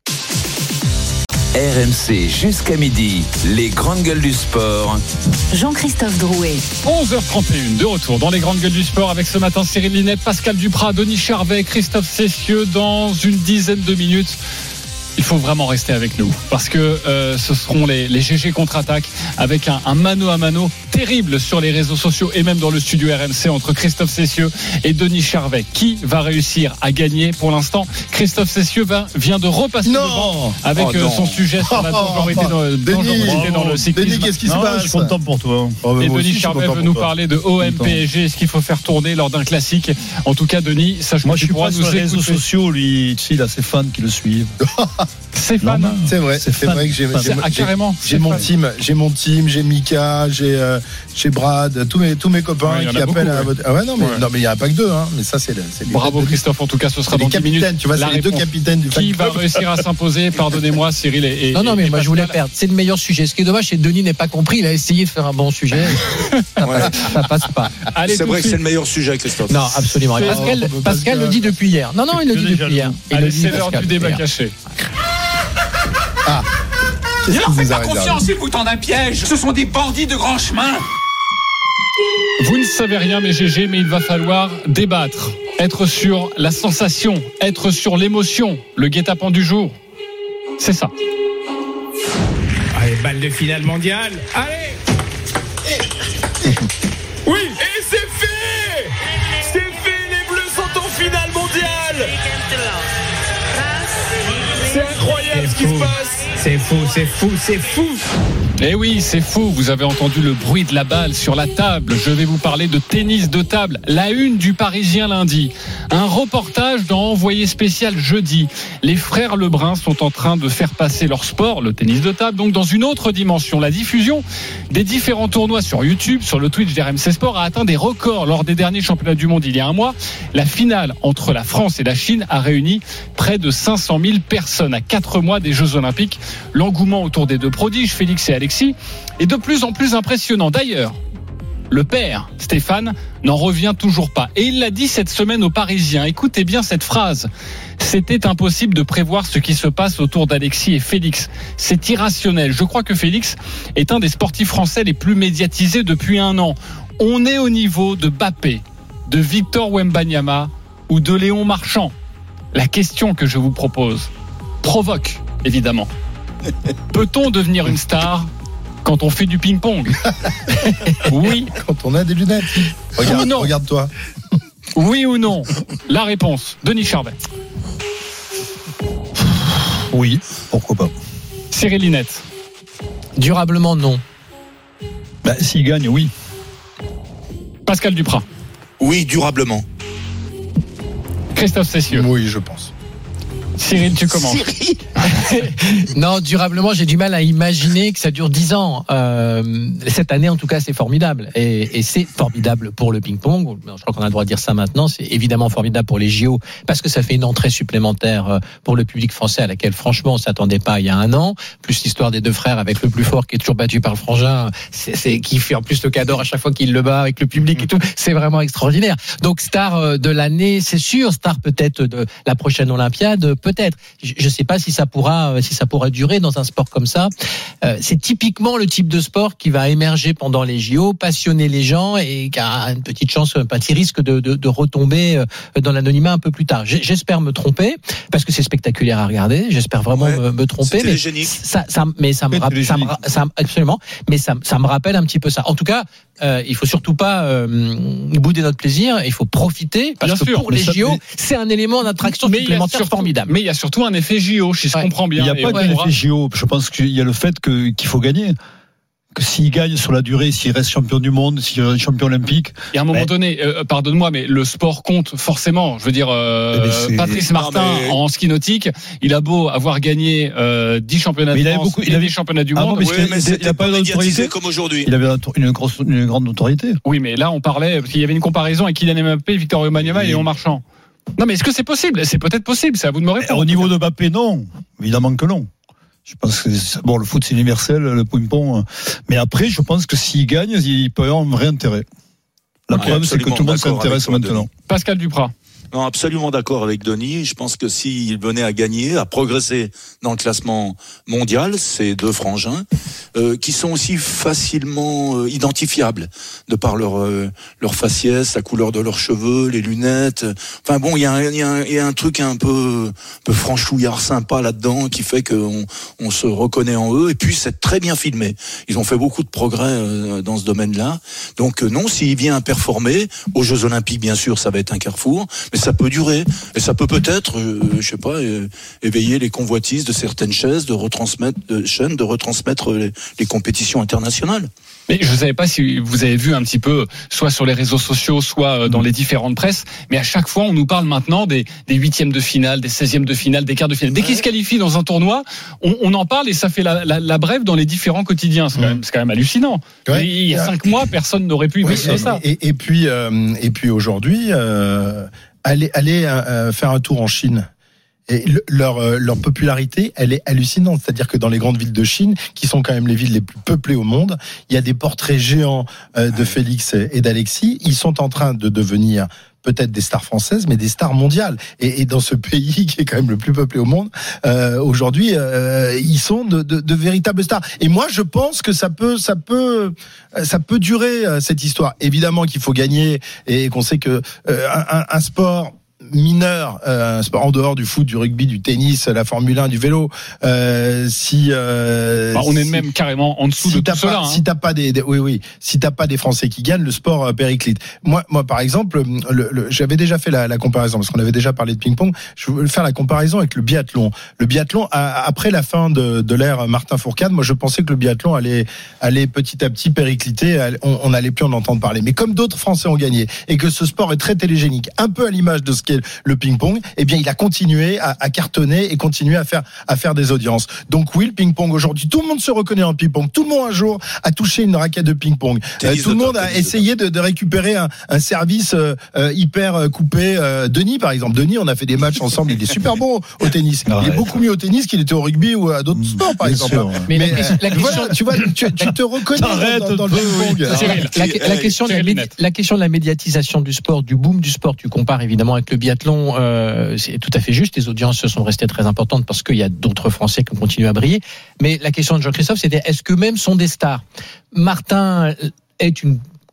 B: R M C jusqu'à midi, les grandes gueules du sport.
A: Jean-Christophe Drouet.
C: onze heures trente et une, de retour dans les grandes gueules du sport avec ce matin Cyril Linette, Pascal Duprat, Denis Charvet, Christophe Cessieux. Dans une dizaine de minutes, il faut vraiment rester avec nous parce que euh, ce seront les, les G G contre-attaque avec un, un mano à mano terrible sur les réseaux sociaux et même dans le studio R M C entre Christophe Cessieux et Denis Charvet. Qui va réussir à gagner? Pour l'instant, Christophe Cessieux va, vient de repasser
D: non
C: devant avec oh euh, son sujet sur la dangerosité
D: oh,
C: dans, dangerosité dans le cyclisme.
D: Denis, qu'est-ce qui se
E: non,
D: passe?
E: Je suis content pour toi.
C: Oh, et Denis Charvet veut nous parler de O M P S G. Est-ce qu'il faut faire tourner lors d'un classique? En tout cas, Denis, sache
E: moi
C: que
E: je
C: tu
E: suis
C: pourras
E: pas
C: nous
E: sur les
C: écouter.
E: réseaux sociaux, lui, tu sais, il a ses fans qui le suivent.
C: C'est fan.
D: C'est vrai, c'est, c'est vrai que j'ai, j'ai,
C: ah, carrément,
D: j'ai, j'ai mon fan. team, j'ai mon team, j'ai Mika, j'ai, euh, j'ai Brad, tous mes, tous mes copains ouais, qui appellent beaucoup, à votre. Ah ouais, non, mais ouais. non, mais il n'y en a pas que deux, hein. Mais ça, c'est, c'est
C: bravo Christophe. En tout cas, ce sera dans dix minutes.
D: Tu vois, c'est les deux capitaines du fan
C: club. Qui va réussir à s'imposer? Pardonnez-moi, Cyril et.
F: Non, non, mais
C: et
F: moi, je voulais perdre. C'est le meilleur sujet. Ce qui est dommage, c'est que Denis n'est pas compris. Il a essayé de faire un bon sujet. Ça, ouais. passe, ça passe pas.
R: Allez, c'est vrai que c'est le meilleur sujet, Christophe.
F: Non, absolument. Pascal, Pascal le dit depuis hier. Non, non, il le dit depuis hier.
C: C'est l'heure du débat caché.
T: Ah. Ne leur faites pas confiance, ils vous tendent un piège. Ce sont des bandits de grand chemin.
C: Vous ne savez rien, mes G G, mais il va falloir débattre. Être sur la sensation, être sur l'émotion, le guet-apens du jour. C'est ça.
T: Allez, balle de finale mondiale. Allez. Oui, et c'est fait. C'est fait, les Bleus sont en finale mondiale. C'est incroyable ce qui se passe. C'est fou, c'est fou, c'est fou.
C: Eh oui, c'est fou. Vous avez entendu le bruit de la balle sur la table. Je vais vous parler de tennis de table. La une du Parisien lundi. Un reportage dans Envoyé spécial jeudi. Les frères Lebrun sont en train de faire passer leur sport, le tennis de table, donc dans une autre dimension. La diffusion des différents tournois sur YouTube, sur le Twitch d'R M C Sport a atteint des records lors des derniers championnats du monde il y a un mois. La finale entre la France et la Chine a réuni près de cinq cent mille personnes à quatre mois des Jeux Olympiques. L'engouement autour des deux prodiges, Félix et Alexis, est de plus en plus impressionnant. D'ailleurs, le père, Stéphane, n'en revient toujours pas. Et il l'a dit cette semaine aux Parisiens. Écoutez bien cette phrase. C'était impossible de prévoir ce qui se passe autour d'Alexis et Félix. C'est irrationnel. Je crois que Félix est un des sportifs français les plus médiatisés depuis un an. On est au niveau de Mbappé, de Victor Wembanyama ou de Léon Marchand. La question que je vous propose provoque, évidemment. Peut-on devenir une star Quand on fait du ping-pong. Oui.
D: Quand on a des lunettes. Regarde, regarde-toi.
C: Oui ou non? La réponse, Denis Charvet.
E: Oui, pourquoi pas.
C: Cyril Linette.
F: Durablement, non.
E: Bah, s'il gagne, oui.
C: Pascal Duprat.
R: Oui, durablement.
C: Christophe Cessieux.
D: Oui, je pense.
C: Cyril, tu commences.
R: Cyril.
F: Non, durablement, j'ai du mal à imaginer que ça dure dix ans. Euh, cette année, en tout cas, c'est formidable. Et, et c'est formidable pour le ping-pong. Je crois qu'on a le droit de dire ça maintenant. C'est évidemment formidable pour les J O parce que ça fait une entrée supplémentaire pour le public français à laquelle, franchement, on ne s'attendait pas il y a un an. Plus l'histoire des deux frères avec le plus fort qui est toujours battu par le frangin, c'est, c'est, qui fait en plus le cadeau à chaque fois qu'il le bat avec le public et tout. C'est vraiment extraordinaire. Donc, star de l'année, c'est sûr. Star peut-être de la prochaine Olympiade, peut-être. Je ne sais pas si ça pourra, si ça pourra durer dans un sport comme ça. Euh, c'est typiquement le type de sport qui va émerger pendant les J O, passionner les gens et qui a une petite chance, un petit risque de, de, de retomber dans l'anonymat un peu plus tard. J'espère me tromper parce que c'est spectaculaire à regarder. J'espère vraiment ouais, me, me tromper. Mais ça, ça, mais ça me, rappelle, ça me, ça, absolument. Mais ça, ça me rappelle un petit peu ça. En tout cas, euh, il faut surtout pas euh, bouder notre plaisir. Il faut profiter parce Bien que sûr, pour les ça, J O, mais... c'est un élément d'attraction supplémentaire
C: surtout,
F: formidable.
C: Mais il y a surtout un effet J O, si je ouais. comprends bien.
E: Il n'y a pas d'effet J O. Je pense qu'il y a le fait que, qu'il faut gagner. Que s'il gagne sur la durée, s'il reste champion du monde, s'il est champion olympique.
C: Et à un moment ben... donné, euh, pardonne-moi, mais le sport compte forcément. Je veux dire, euh, Patrice Martin non, mais... en ski nautique, il a beau avoir gagné euh, dix championnats de France, beaucoup, il avait des championnats du ah monde.
R: Non, mais, ouais, mais il n'a pas d'autorité comme aujourd'hui.
E: Il avait une, grosse, une grande autorité.
C: Oui, mais là, on parlait parce qu'il y avait une comparaison avec Kylian Mbappé, Victor Wembanyama et Léon Marchand. Non, mais est-ce que c'est possible? C'est peut-être possible. C'est à vous de me répondre.
E: Au niveau de Mbappé, non. Évidemment que non. Je pense que bon, le foot c'est universel, le ping-pong. Mais après, je pense que s'il gagne, il peut y avoir un vrai intérêt. La ouais, preuve, c'est que tout le monde s'intéresse maintenant.
C: Denis. Pascal Duprat.
R: Non, absolument d'accord avec Denis. Je pense que s'il venait à gagner, à progresser dans le classement mondial, ces deux frangins, euh, qui sont aussi facilement euh, identifiables de par leur euh, leur faciès, la couleur de leurs cheveux, les lunettes. Enfin bon, il y a un il y a un, il y a un truc un peu un peu franchouillard sympa là-dedans qui fait qu'on on se reconnaît en eux. Et puis c'est très bien filmé. Ils ont fait beaucoup de progrès euh, dans ce domaine-là. Donc euh, non, s'il vient à performer aux Jeux Olympiques, bien sûr, ça va être un carrefour. Mais ça peut durer et ça peut peut-être, euh, je sais pas, euh, éveiller les convoitises de certaines chaînes, de retransmettre, de chaînes, de retransmettre les, les compétitions internationales.
C: Mais je ne savais pas si vous avez vu un petit peu, soit sur les réseaux sociaux, soit dans les différentes presses, mais à chaque fois, on nous parle maintenant des, des huitièmes de finale, des seizièmes de finale, des quarts de finale. Dès qu'ils se qualifient dans un tournoi, on, on en parle et ça fait la, la, la brève dans les différents quotidiens. C'est quand même, c'est quand même hallucinant. Ouais. Il y a cinq mois, personne n'aurait pu imaginer ouais, ça.
D: Et, et puis, euh, et puis aujourd'hui, euh, allez, allez euh, faire un tour en Chine. Et le, leur leur popularité, elle est hallucinante. C'est-à-dire que dans les grandes villes de Chine, qui sont quand même les villes les plus peuplées au monde, il y a des portraits géants euh, de Félix et d'Alexis. Ils sont en train de devenir peut-être des stars françaises, mais des stars mondiales. Et, et dans ce pays qui est quand même le plus peuplé au monde, euh, aujourd'hui, euh, ils sont de, de, de véritables stars. Et moi, je pense que ça peut, ça peut, ça peut durer cette histoire. Évidemment qu'il faut gagner et qu'on sait que euh, un, un sport mineur, euh, en dehors du foot, du rugby, du tennis, la Formule un, du vélo. Euh, si euh,
C: bah, on est
D: si,
C: même carrément en dessous
D: si
C: de tout cela.
D: Pas, hein. Si t'as pas des, des, oui oui, si t'as pas des Français qui gagnent, le sport euh, périclite. Moi, moi par exemple, le, le, j'avais déjà fait la, la comparaison parce qu'on avait déjà parlé de ping-pong. Je veux faire la comparaison avec le biathlon. Le biathlon, à, après la fin de, de l'ère Martin Fourcade, moi je pensais que le biathlon allait, allait petit à petit péricliter. On, on allait plus en entendre parler. Mais comme d'autres Français ont gagné et que ce sport est très télégénique, un peu à l'image de ce qu'est le ping-pong, eh bien, il a continué à, à cartonner et continuer à faire, à faire des audiences. Donc oui, le ping-pong aujourd'hui, tout le monde se reconnaît en ping-pong. Tout le monde un jour a touché une raquette de ping-pong. Euh, tout le monde a essayé de, de récupérer un, un service euh, hyper coupé. Euh, Denis, par exemple. Denis, on a fait des matchs ensemble. Il est super bon au tennis. Il est beaucoup mieux au tennis qu'il était au rugby ou à d'autres sports, par exemple. Sûr.
F: Mais, mais la, la question,
D: voilà, tu vois, tu, tu te reconnais dans, dans, dans le ping-pong.
F: La, la, la question de la, médi- la question de la médiatisation du sport, du boom du sport, tu compares évidemment avec le biathlon. Euh, c'est tout à fait juste. Les audiences sont restées très importantes parce qu'il y a d'autres Français qui continuent à briller. Mais la question de Jean-Christophe, c'était est-ce qu'eux-mêmes sont des stars? Martin est une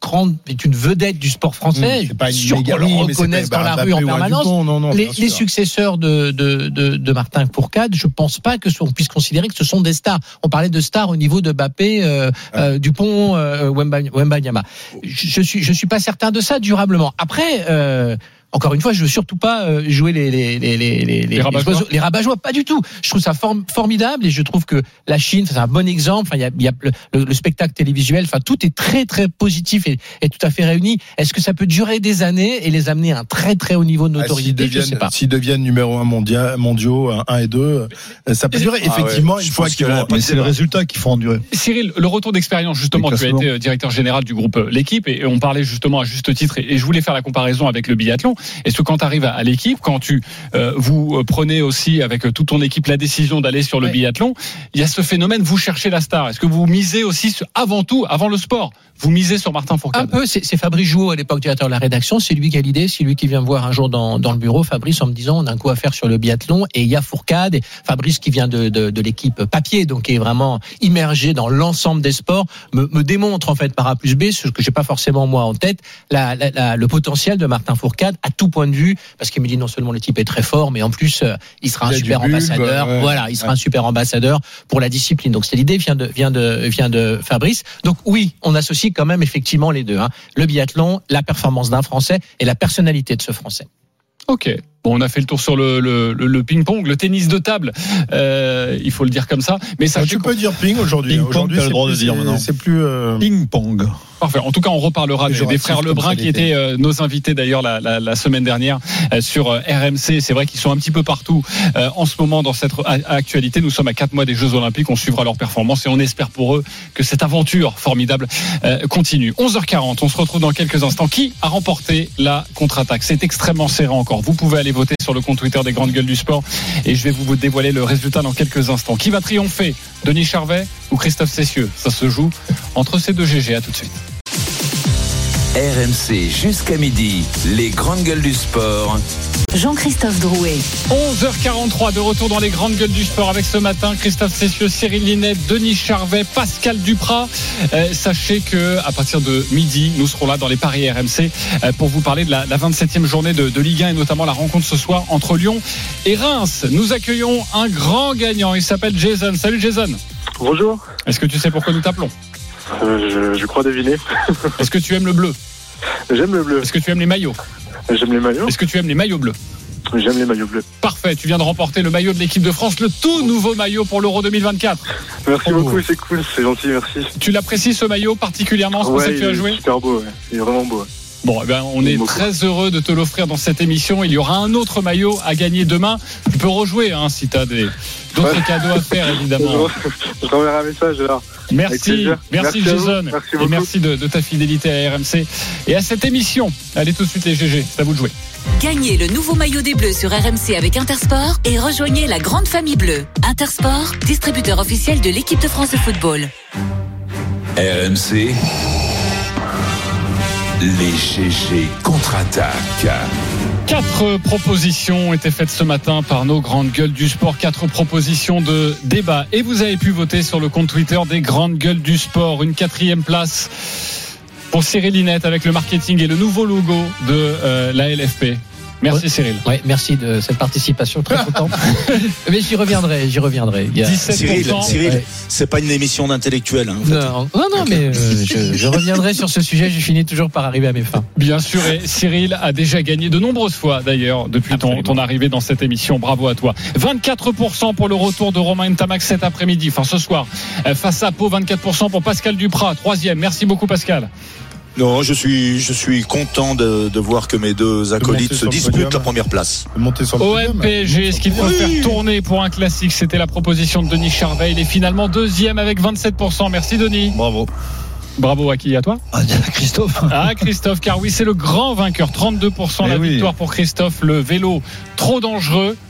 F: grande, est une vedette du sport français.
D: Mmh, c'est pas une
F: sûr qu'on le reconnaisse dans la rue en permanence. Non, non, les, les successeurs de, de, de, de Martin Fourcade, je pense pas que on puisse considérer que ce sont des stars. On parlait de stars au niveau de Mbappé, euh, ah. euh, Dupont, euh, Wembanyama. Je, je suis, je suis pas certain de ça durablement. Après, euh, encore une fois, je veux surtout pas jouer les les les les les, les rabat-joie, les rabat-joie, pas du tout. Je trouve ça form, formidable et je trouve que la Chine, c'est un bon exemple. Enfin, il y a, il y a le, le spectacle télévisuel. Enfin, tout est très très positif et, et tout à fait réuni. Est-ce que ça peut durer des années et les amener à un très très haut niveau de notoriété?
D: Ah, s'ils deviennent, je sais pas. S'ils deviennent numéro un mondial, mondiaux, un et deux, ça peut durer. Ah, effectivement, ouais, une fois qu'ils vont.
E: Mais c'est le résultat qui font durer.
C: Cyril, le retour d'expérience justement. Tu as été directeur général du groupe L'équipe et on parlait justement à juste titre et je voulais faire la comparaison avec le biathlon. Est-ce que quand tu arrives à l'équipe, quand tu euh, vous prenez aussi avec toute ton équipe la décision d'aller sur le ouais. biathlon, il y a ce phénomène, vous cherchez la star. Est-ce que vous misez aussi sur, avant tout, avant le sport, vous misez sur Martin Fourcade?
F: Un peu, c'est, c'est Fabrice Jouot à l'époque directeur de la rédaction, c'est lui qui a l'idée, c'est lui qui vient me voir un jour dans, dans le bureau, Fabrice, en me disant on a un coup à faire sur le biathlon et il y a Fourcade, et Fabrice qui vient de, de, de l'équipe papier, donc qui est vraiment immergé dans l'ensemble des sports, me, me démontre en fait par A plus B, ce que j'ai pas forcément moi en tête, la, la, la, le potentiel de Martin Fourcade à tout point de vue, parce qu'il me dit non seulement le type est très fort, mais en plus euh, il sera il un super bulbe, ambassadeur. Ouais, voilà, il sera ouais. un super ambassadeur pour la discipline. Donc c'est l'idée vient de vient de vient de Fabrice. Donc oui, on associe quand même effectivement les deux. Hein. Le biathlon, la performance d'un Français et la personnalité de ce Français.
C: Ok. Bon, on a fait le tour sur le, le, le, le ping-pong, le tennis de table. Euh, il faut le dire comme ça. Mais ça,
D: ah, tu peux dire ping aujourd'hui.
E: Ping-pong,
D: aujourd'hui,
E: t'as le droit
D: plus,
E: de dire maintenant.
D: C'est plus euh...
E: ping-pong.
C: Parfait. En tout cas, on reparlera des, des frères Lebrun qui étaient euh, nos invités d'ailleurs la, la, la semaine dernière euh, sur euh, R M C. C'est vrai qu'ils sont un petit peu partout euh, en ce moment dans cette actualité. Nous sommes à quatre mois des Jeux Olympiques. On suivra leur performance et on espère pour eux que cette aventure formidable euh, continue. onze heures quarante. On se retrouve dans quelques instants. Qui a remporté la contre-attaque? C'est extrêmement serré encore. Vous pouvez aller voter sur le compte Twitter des Grandes Gueules du Sport et je vais vous dévoiler le résultat dans quelques instants. Qui va triompher? Denis Charvet ou Christophe Cessieux? Ça se joue entre ces deux G G. À tout de suite.
B: R M C jusqu'à midi, les Grandes Gueules du Sport.
A: Jean-Christophe Drouet.
C: onze heures quarante-trois de retour dans les Grandes Gueules du Sport avec ce matin Christophe Cessieux, Cyril Linette, Denis Charvet, Pascal Duprat. Euh, sachez que à partir de midi, nous serons là dans les paris R M C euh, pour vous parler de la, la vingt-septième journée de, de Ligue un et notamment la rencontre ce soir entre Lyon et Reims. Nous accueillons un grand gagnant. Il s'appelle Jason. Salut Jason.
U: Bonjour.
C: Est-ce que tu sais pourquoi nous t'appelons?
U: Euh, je, je crois deviner.
C: Est-ce que tu aimes le bleu?
U: J'aime le bleu.
C: Est-ce que tu aimes les maillots?
U: J'aime les maillots.
C: Est-ce que tu aimes les maillots bleus?
U: J'aime les maillots bleus.
C: Parfait, tu viens de remporter le maillot de l'équipe de France, le tout nouveau maillot pour l'Euro deux mille vingt-quatre.
U: Merci oh. beaucoup, c'est cool, c'est gentil, merci.
C: Tu l'apprécies ce maillot particulièrement, ce
U: ouais,
C: que tu as joué?
U: Super beau, ouais. Il est vraiment beau. Ouais.
C: Bon, eh ben, on est très heureux de te l'offrir dans cette émission. Il y aura un autre maillot à gagner demain. Tu peux rejouer hein, si tu as des, d'autres ouais. cadeaux à faire, évidemment.
U: Je t'enverrai un message là.
C: Merci, merci, merci Jason. Merci et merci de, de ta fidélité à R M C et à cette émission. Allez tout de suite les G G, c'est à vous de jouer.
A: Gagnez le nouveau maillot des Bleus sur R M C avec Intersport et rejoignez la grande famille bleue. Intersport, distributeur officiel de l'équipe de France de football.
B: R M C, les G G contre-attaquent.
C: Quatre propositions ont été faites ce matin par nos Grandes Gueules du Sport. Quatre propositions de débat. Et vous avez pu voter sur le compte Twitter des Grandes Gueules du Sport. Une quatrième place pour Cyril Linette avec le marketing et le nouveau logo de euh, la L F P. Merci Cyril.
F: Ouais, merci de cette participation, très content. Mais j'y reviendrai, j'y reviendrai.
R: Il y a... Cyril, Cyril ouais. C'est pas une émission d'intellectuel. Hein, en fait.
F: Non, non, non okay. mais euh, je, je reviendrai sur ce sujet. Je finis toujours par arriver à mes fins.
C: Bien sûr, et Cyril a déjà gagné de nombreuses fois d'ailleurs depuis ton, ton arrivée dans cette émission. Bravo à toi. vingt-quatre pour cent pour le retour de Romain Ntamak cet après-midi, enfin ce soir, face à Pau. vingt-quatre pour cent pour Pascal Duprat, troisième. Merci beaucoup Pascal.
R: Non, je suis, je suis content de, de voir que mes deux acolytes se disputent la première place.
C: O M P G, est-ce qu'il faut oui. faire tourner pour un classique? C'était la proposition de Denis Charvet. Il est finalement deuxième avec vingt-sept pour cent. Merci Denis.
E: Bravo.
C: Bravo à qui? À toi?
E: À Christophe.
C: Ah Christophe, car oui, c'est le grand vainqueur. trente-deux pour cent la oui. victoire pour Christophe. Le vélo trop dangereux.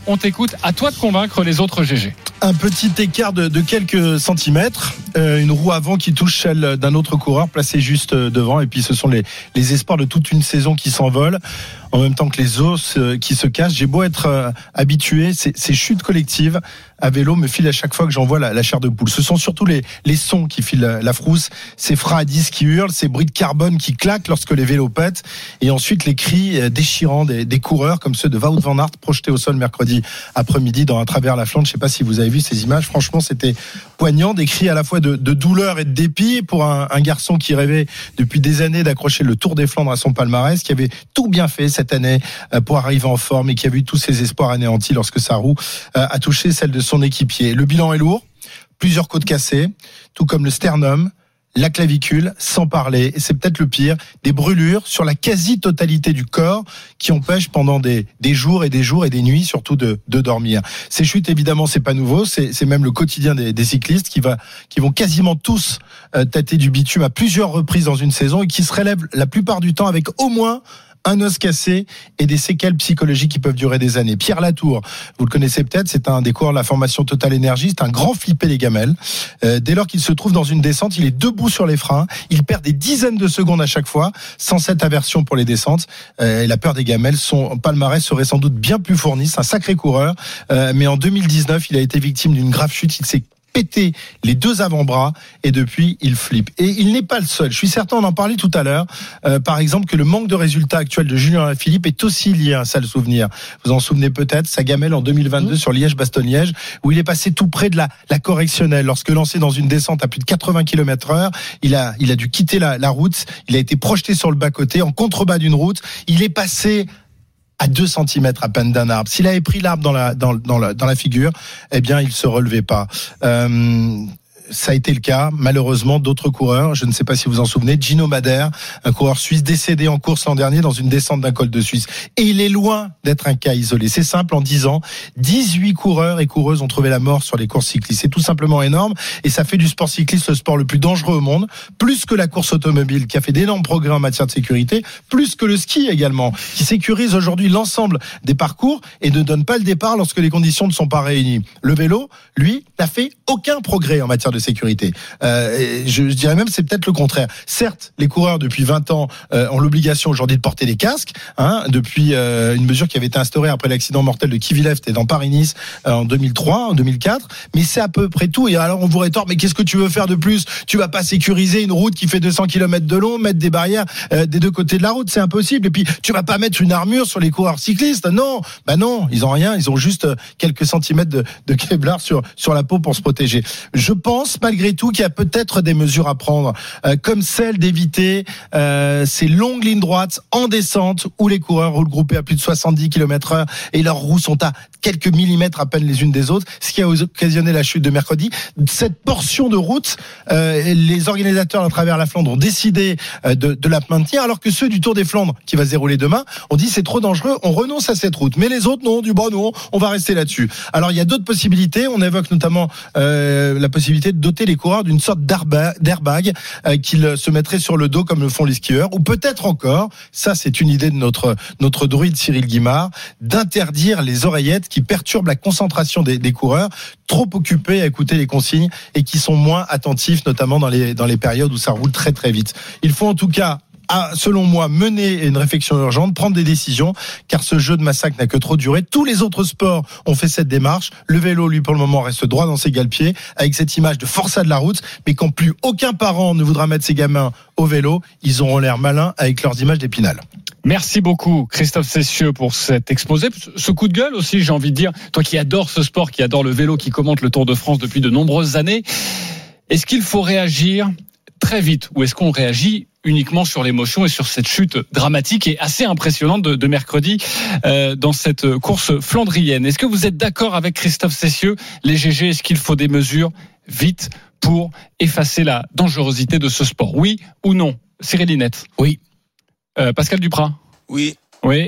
C: on t'écoute. À toi de convaincre les autres G G.
D: Un petit écart de, de quelques centimètres, euh, une roue avant qui touche celle d'un autre coureur placé juste devant, et puis ce sont les, les espoirs de toute une saison qui s'envolent en même temps que les os euh, qui se cassent. J'ai beau être euh, habitué, ces, ces chutes collectives à vélo me filent à chaque fois que j'en vois la, la chair de poule. Ce sont surtout les, les sons qui filent la, la frousse, ces freins à disque qui hurlent, ces bruits de carbone qui claquent lorsque les vélos pètent, et ensuite les cris euh, déchirants des, des coureurs comme ceux de Wout van Aert projetés au sol mercredi après-midi dans À travers la Flandre. Je ne sais pas si vous avez vu ces images, franchement c'était poignant, des cris à la fois de, de douleur et de dépit pour un, un garçon qui rêvait depuis des années d'accrocher le Tour des Flandres à son palmarès, qui avait tout bien fait cette année pour arriver en forme et qui a vu tous ses espoirs anéantis lorsque sa roue a touché celle de son équipier. Le bilan est lourd, plusieurs côtes cassées, tout comme le sternum, la clavicule, sans parler, et c'est peut-être le pire, des brûlures sur la quasi-totalité du corps qui empêchent pendant des, des jours et des jours et des nuits surtout de, de dormir. Ces chutes, évidemment, c'est pas nouveau, c'est, c'est même le quotidien des, des cyclistes qui, va, qui vont quasiment tous euh, tâter du bitume à plusieurs reprises dans une saison et qui se relèvent la plupart du temps avec au moins un os cassé et des séquelles psychologiques qui peuvent durer des années. Pierre Latour, vous le connaissez peut-être, c'est un des coureurs de la formation Total Energy, c'est un grand flippé des gamelles. Euh, dès lors qu'il se trouve dans une descente, il est debout sur les freins, il perd des dizaines de secondes à chaque fois, sans cette aversion pour les descentes. Euh, et la peur des gamelles, son palmarès serait sans doute bien plus fourni, c'est un sacré coureur. Euh, mais en deux mille dix-neuf, il a été victime d'une grave chute, il s'est pété les deux avant-bras et depuis il flippe. Et il n'est pas le seul. Je suis certain, on en parlait tout à l'heure, euh, par exemple que le manque de résultats actuel de Julien Alaphilippe est aussi lié à un sale souvenir. Vous en souvenez peut-être, sa gamelle en deux mille vingt-deux mmh. sur Liège-Bastogne-Liège, où il est passé tout près de la, la correctionnelle. Lorsque lancé dans une descente à plus de quatre-vingts kilomètres heure, il a, il a dû quitter la, la route, il a été projeté sur le bas-côté, en contrebas d'une route, il est passé à deux centimètres à peine d'un arbre. S'il avait pris l'arbre dans la, dans, dans la, dans la figure, eh bien, il se relevait pas. Euh, ça a été le cas, malheureusement, d'autres coureurs. Je ne sais pas si vous en souvenez. Gino Madère, un coureur suisse décédé en course l'an dernier dans une descente d'un col de Suisse. Et il est loin d'être un cas isolé. C'est simple, en dix ans, dix-huit coureurs et coureuses ont trouvé la mort sur les courses cyclistes. C'est tout simplement énorme. Et ça fait du sport cycliste le sport le plus dangereux au monde. Plus que la course automobile, qui a fait d'énormes progrès en matière de sécurité. Plus que le ski également, qui sécurise aujourd'hui l'ensemble des parcours et ne donne pas le départ lorsque les conditions ne sont pas réunies. Le vélo, lui, n'a fait aucun progrès en matière de sécurité. Euh, je, je dirais même c'est peut-être le contraire. Certes, les coureurs depuis vingt ans euh, ont l'obligation aujourd'hui de porter des casques, hein, depuis euh, une mesure qui avait été instaurée après l'accident mortel de Kivilev et dans Paris-Nice euh, en deux mille trois, en deux mille quatre, mais c'est à peu près tout. Et alors on vous rétorque, mais qu'est-ce que tu veux faire de plus ? Tu vas pas sécuriser une route qui fait deux cents kilomètres de long, mettre des barrières euh, des deux côtés de la route, c'est impossible. Et puis tu vas pas mettre une armure sur les coureurs cyclistes ? Non, bah non, ils ont rien, ils ont juste quelques centimètres de, de Kevlar sur sur la peau pour se protéger. Je pense malgré tout qu'il y a peut-être des mesures à prendre, euh, comme celle d'éviter euh, ces longues lignes droites en descente où les coureurs roulent groupés à plus de soixante-dix kilomètres heure et leurs roues sont à quelques millimètres à peine les unes des autres, ce qui a occasionné la chute de mercredi. Cette portion de route, euh, les organisateurs à travers la Flandre ont décidé euh, de, de la maintenir, alors que ceux du Tour des Flandres qui va se dérouler demain ont dit c'est trop dangereux, on renonce à cette route. Mais les autres non, du bon non, on va rester là-dessus. Alors il y a d'autres possibilités, on évoque notamment euh, la possibilité de doter les coureurs d'une sorte d'airbag euh, qu'ils se mettraient sur le dos comme le font les skieurs, ou peut-être encore, ça c'est une idée de notre notre druide Cyril Guimard, d'interdire les oreillettes qui perturbent la concentration des, des coureurs, trop occupés à écouter les consignes et qui sont moins attentifs, notamment dans les dans les périodes où ça roule très très vite. Il faut en tout cas, à, selon moi, mener une réflexion urgente, prendre des décisions, car ce jeu de massacre n'a que trop duré. Tous les autres sports ont fait cette démarche. Le vélo, lui, pour le moment, reste droit dans ses galpiers, avec cette image de forçat de la route, mais quand plus aucun parent ne voudra mettre ses gamins au vélo, ils auront l'air malins avec leurs images d'Épinal.
C: Merci beaucoup, Christophe Cessieux, pour cet exposé. Ce coup de gueule aussi, j'ai envie de dire, toi qui adore ce sport, qui adore le vélo, qui commente le Tour de France depuis de nombreuses années, est-ce qu'il faut réagir très vite ou est-ce qu'on réagit uniquement sur l'émotion et sur cette chute dramatique et assez impressionnante de, de mercredi euh, dans cette course flandrienne? Est-ce que vous êtes d'accord avec Christophe Cessieux? Les G G, est-ce qu'il faut des mesures vite pour effacer la dangerosité de ce sport? Oui ou non? Cyril Linette?
F: Oui.
C: Euh, Pascal Duprat?
R: Oui.
C: Oui.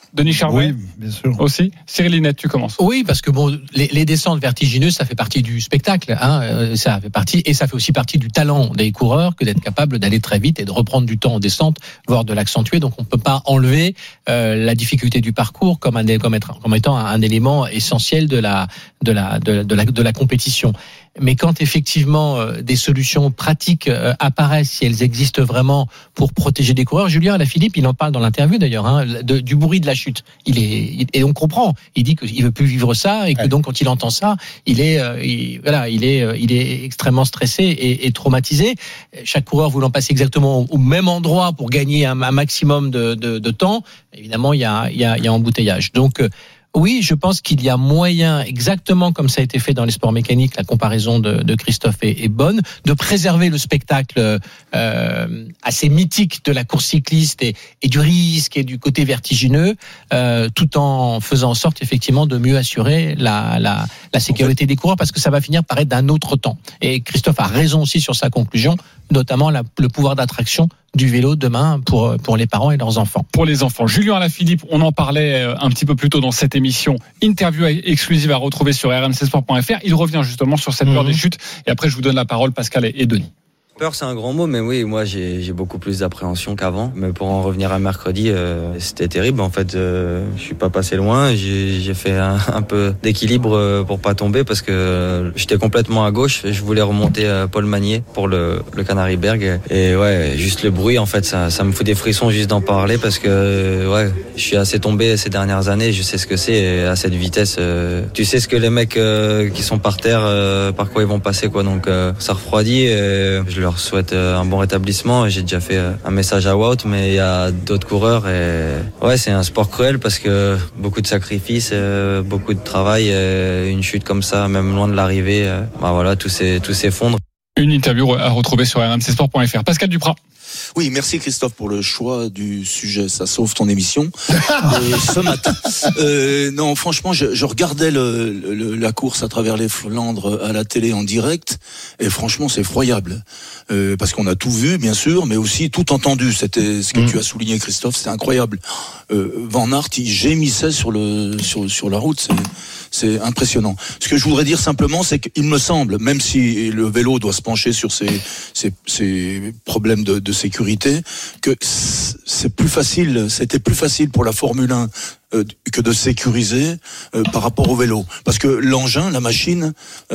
C: Denis Charvet.
E: Oui, bien sûr.
C: Aussi. Cyril Linette, tu commences.
F: Oui, parce que bon, les, les descentes vertigineuses, ça fait partie du spectacle, hein, euh, ça fait partie, et ça fait aussi partie du talent des coureurs que d'être capable d'aller très vite et de reprendre du temps en descente, voire de l'accentuer. Donc, on peut pas enlever euh, la difficulté du parcours comme un comme, être, comme étant un, un élément essentiel de la de la de, de la de la compétition. Mais quand effectivement euh, des solutions pratiques euh, apparaissent, si elles existent vraiment pour protéger des coureurs, Julien Alaphilippe, il en parle dans l'interview d'ailleurs, hein, de, du bruit de la chute. Il est il, et on comprend. Il dit qu'il veut plus vivre ça et que ouais. donc quand il entend ça, il est euh, il, voilà, il est euh, il est extrêmement stressé et, et traumatisé. Chaque coureur voulant passer exactement au même endroit pour gagner un, un maximum de, de, de temps, évidemment il y a il y a il y a embouteillage. Donc euh, oui, je pense qu'il y a moyen, exactement comme ça a été fait dans les sports mécaniques, la comparaison de, de Christophe est, est bonne, de préserver le spectacle euh, assez mythique de la course cycliste et, et du risque et du côté vertigineux, euh, tout en faisant en sorte effectivement de mieux assurer la, la, la sécurité des coureurs, parce que ça va finir par être d'un autre temps. Et Christophe a raison aussi sur sa conclusion, notamment la, le pouvoir d'attraction du vélo demain pour pour les parents et leurs enfants.
C: Pour les enfants. Julien Alaphilippe, on en parlait un petit peu plus tôt dans cette émission. Interview exclusive à retrouver sur r m c sport point f r. Il revient justement sur cette peur mmh. des chutes. Et après, je vous donne la parole, Pascal et, et Denis.
G: Peur, c'est un grand mot, mais oui, moi j'ai, j'ai beaucoup plus d'appréhension qu'avant. Mais pour en revenir à mercredi, euh, c'était terrible. En fait, euh, je suis pas passé loin. J'ai, j'ai fait un, un peu d'équilibre pour pas tomber parce que euh, j'étais complètement à gauche. Je voulais remonter à Paul Magnier pour le, le Canariberg. Et ouais, juste le bruit, en fait, ça, ça me fout des frissons juste d'en parler parce que ouais, je suis assez tombé ces dernières années. Je sais ce que c'est et à cette vitesse. Euh, tu sais ce que les mecs euh, qui sont par terre, euh, par quoi ils vont passer, quoi. Donc euh, ça refroidit. Et je leur souhaite un bon rétablissement. J'ai déjà fait un message à Wout, mais il y a d'autres coureurs et ouais, c'est un sport cruel parce que beaucoup de sacrifices, beaucoup de travail, une chute comme ça, même loin de l'arrivée, bah voilà, tout s'est, tout s'effondre.
C: Une interview à retrouver sur r m c sport point f r. Pascal Duprat.
R: Oui, merci Christophe pour le choix du sujet. Ça sauve ton émission euh, ce matin. Euh, non, franchement, je, je regardais le, le, la course à travers les Flandres à la télé en direct, et franchement, c'est effroyable. Euh, parce qu'on a tout vu, bien sûr, mais aussi tout entendu. C'était ce que mmh. tu as souligné, Christophe. C'est incroyable. Euh, Van Aert, il gémissait sur le sur sur la route. C'est c'est impressionnant. Ce que je voudrais dire simplement, c'est qu'il me semble, même si le vélo doit se pencher sur ses ses, ses problèmes de, de sécurité, que c'est plus facile, c'était plus facile pour la Formule un euh, que de sécuriser euh, par rapport au vélo, parce que l'engin, la machine,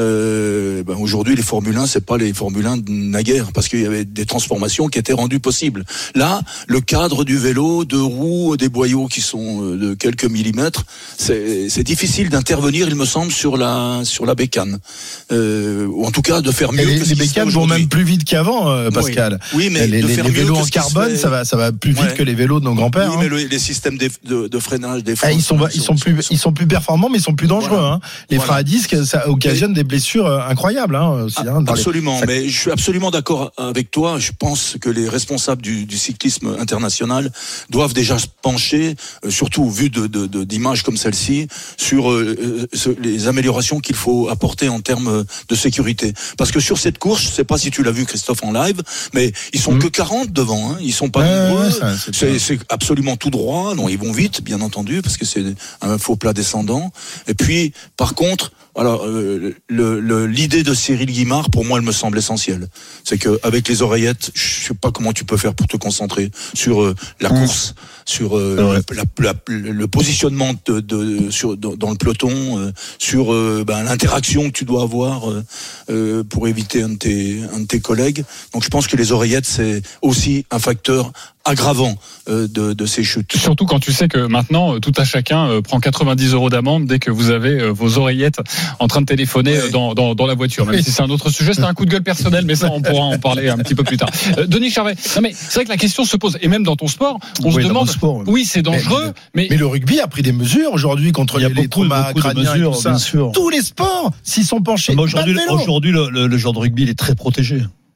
R: euh, ben aujourd'hui les Formule un, c'est pas les Formule un de naguère, parce qu'il y avait des transformations qui étaient rendues possibles. Là, le cadre du vélo, deux roues, des boyaux qui sont de quelques millimètres, c'est, c'est difficile d'intervenir, il me semble, sur la sur la bécane, euh, ou en tout cas de faire mieux.
D: Les,
R: que
D: les bécanes vont même plus vite qu'avant, euh, Pascal.
R: Oui, oui, mais
D: les,
R: de
D: les,
R: faire
D: les vélos
R: mieux
D: en carbone,
R: fait...
D: ça va ça va plus vite
R: ouais.
D: que les vélos de nos grands-pères.
R: Oui,
D: hein.
R: mais le, les systèmes de, de, de freinage des freins,
D: ah, ils sont ils sont, sont plus sont... ils sont plus performants, mais ils sont plus dangereux. Voilà. Hein. Les voilà. freins à disque, ça occasionne et... des blessures incroyables. Hein, aussi, hein,
R: absolument,
D: les...
R: mais je suis absolument d'accord avec toi. Je pense que les responsables du, du cyclisme international doivent déjà se pencher, euh, surtout au vu de, de, de, d'images comme celle-ci, sur euh, ce, les améliorations qu'il faut apporter en termes de sécurité. Parce que sur cette course, je sais pas si tu l'as vu, Christophe, en live, mais ils sont mmh. que quarante devant. Hein. Ils sont pas
D: ouais,
R: nombreux.
D: Ouais, ça, c'est,
R: c'est, c'est absolument tout droit. Non, ils vont vite, bien entendu, parce que c'est un faux plat descendant. Et puis, par contre, alors, euh, le, le, l'idée de Cyril Guimard, pour moi, elle me semble essentielle. C'est que avec les oreillettes, je sais pas comment tu peux faire pour te concentrer sur euh, la mmh. course, sur euh, la, la, la, le positionnement de, de, sur, de, dans le peloton, euh, sur euh, ben, l'interaction que tu dois avoir euh, euh, pour éviter un de tes, un de tes collègues. Donc, je pense que les oreillettes, c'est aussi un facteur aggravant euh, de, de ces chutes.
C: Surtout quand tu sais que maintenant, tout à chacun euh, prend quatre-vingt-dix euros d'amende dès que vous avez euh, vos oreillettes en train de téléphoner ouais. dans, dans, dans la voiture. Même oui. si c'est un autre sujet, c'est un coup de gueule personnel, mais ça, on pourra en parler un petit peu plus tard. Euh, Denis Charvet, non mais c'est vrai que la question se pose, et même dans ton sport, on oui, se demande, sport, oui. oui c'est dangereux, mais,
D: mais... mais le rugby a pris des mesures aujourd'hui contre les, les traumas crâniens et tout ça. Tous les sports s'y sont penchés.
E: Mais aujourd'hui, aujourd'hui le, le, le genre de rugby, il est très protégé.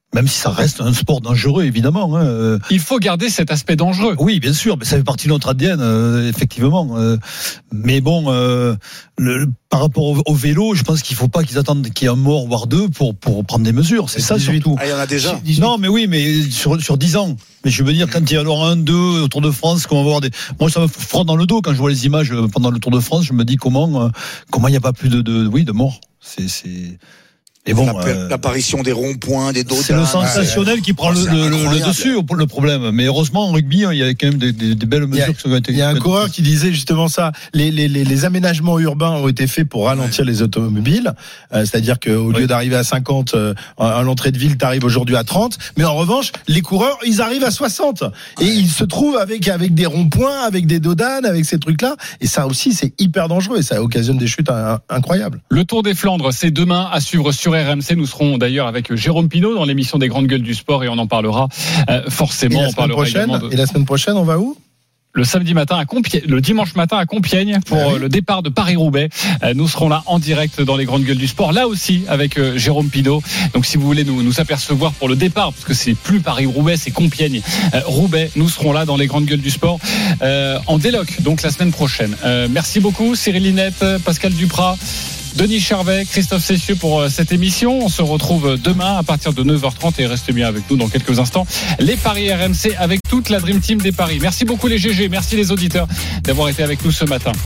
E: Même si ça reste un sport dangereux, évidemment. Hein.
C: Il faut garder cet aspect dangereux.
E: Oui, bien sûr, mais ça fait partie de notre A D N, euh, effectivement. Euh, mais bon, euh, le, par rapport au, au vélo, je pense qu'il ne faut pas qu'ils attendent qu'il y ait un mort, voire deux, pour, pour prendre des mesures. C'est ça surtout.
R: Ah, il y en a déjà.
E: Non, mais oui, mais sur, sur dix ans. Mais je veux dire, quand il y en aura un, deux au Tour de France, qu'on va avoir des. Moi, ça me frotte dans le dos quand je vois les images pendant le Tour de France. Je me dis comment, euh, comment il n'y a pas plus de, de, oui, de morts. C'est. c'est...
R: Et bon, euh, l'apparition des ronds-points, des dos.
E: C'est le sensationnel ouais, qui prend le, le, le dessus, le problème. Mais heureusement, en rugby, il y a quand même des, des, des belles mesures qui ont été.
D: Il y a un coureur qui disait justement ça. Les, les, les, les aménagements urbains ont été faits pour ralentir ouais. les automobiles. Euh, c'est-à-dire qu'au lieu oui. d'arriver à cinquante euh, à l'entrée de ville, t'arrives aujourd'hui à trente. Mais en revanche, les coureurs, ils arrivent à soixante. Et ouais. ils se trouvent avec, avec des ronds-points, avec des dodanes, avec ces trucs-là. Et ça aussi, c'est hyper dangereux. Et ça occasionne des chutes incroyables.
C: Le Tour des Flandres, c'est demain à suivre sur R M C. Nous serons d'ailleurs avec Jérôme Pinault dans l'émission des Grandes Gueules du Sport et on en parlera euh, forcément.
D: Et la,
C: on parlera
D: prochaine, de... et la semaine prochaine, on va où ?
C: Le samedi matin à Compiègne, le dimanche matin à Compiègne pour ah oui. le départ de Paris-Roubaix. Euh, nous serons là en direct dans les Grandes Gueules du Sport, là aussi avec euh, Jérôme Pinault. Donc si vous voulez nous, nous apercevoir pour le départ, parce que c'est plus Paris-Roubaix, c'est Compiègne-Roubaix, euh, nous serons là dans les Grandes Gueules du Sport euh, en déloc, donc la semaine prochaine. Euh, merci beaucoup Cyril Linette, Pascal Duprat, Denis Charvet, Christophe Cessieux pour cette émission. On se retrouve demain à partir de neuf heures trente et restez bien avec nous dans quelques instants. Les Paris R M C avec toute la Dream Team des Paris. Merci beaucoup les G G, merci les auditeurs d'avoir été avec nous ce matin.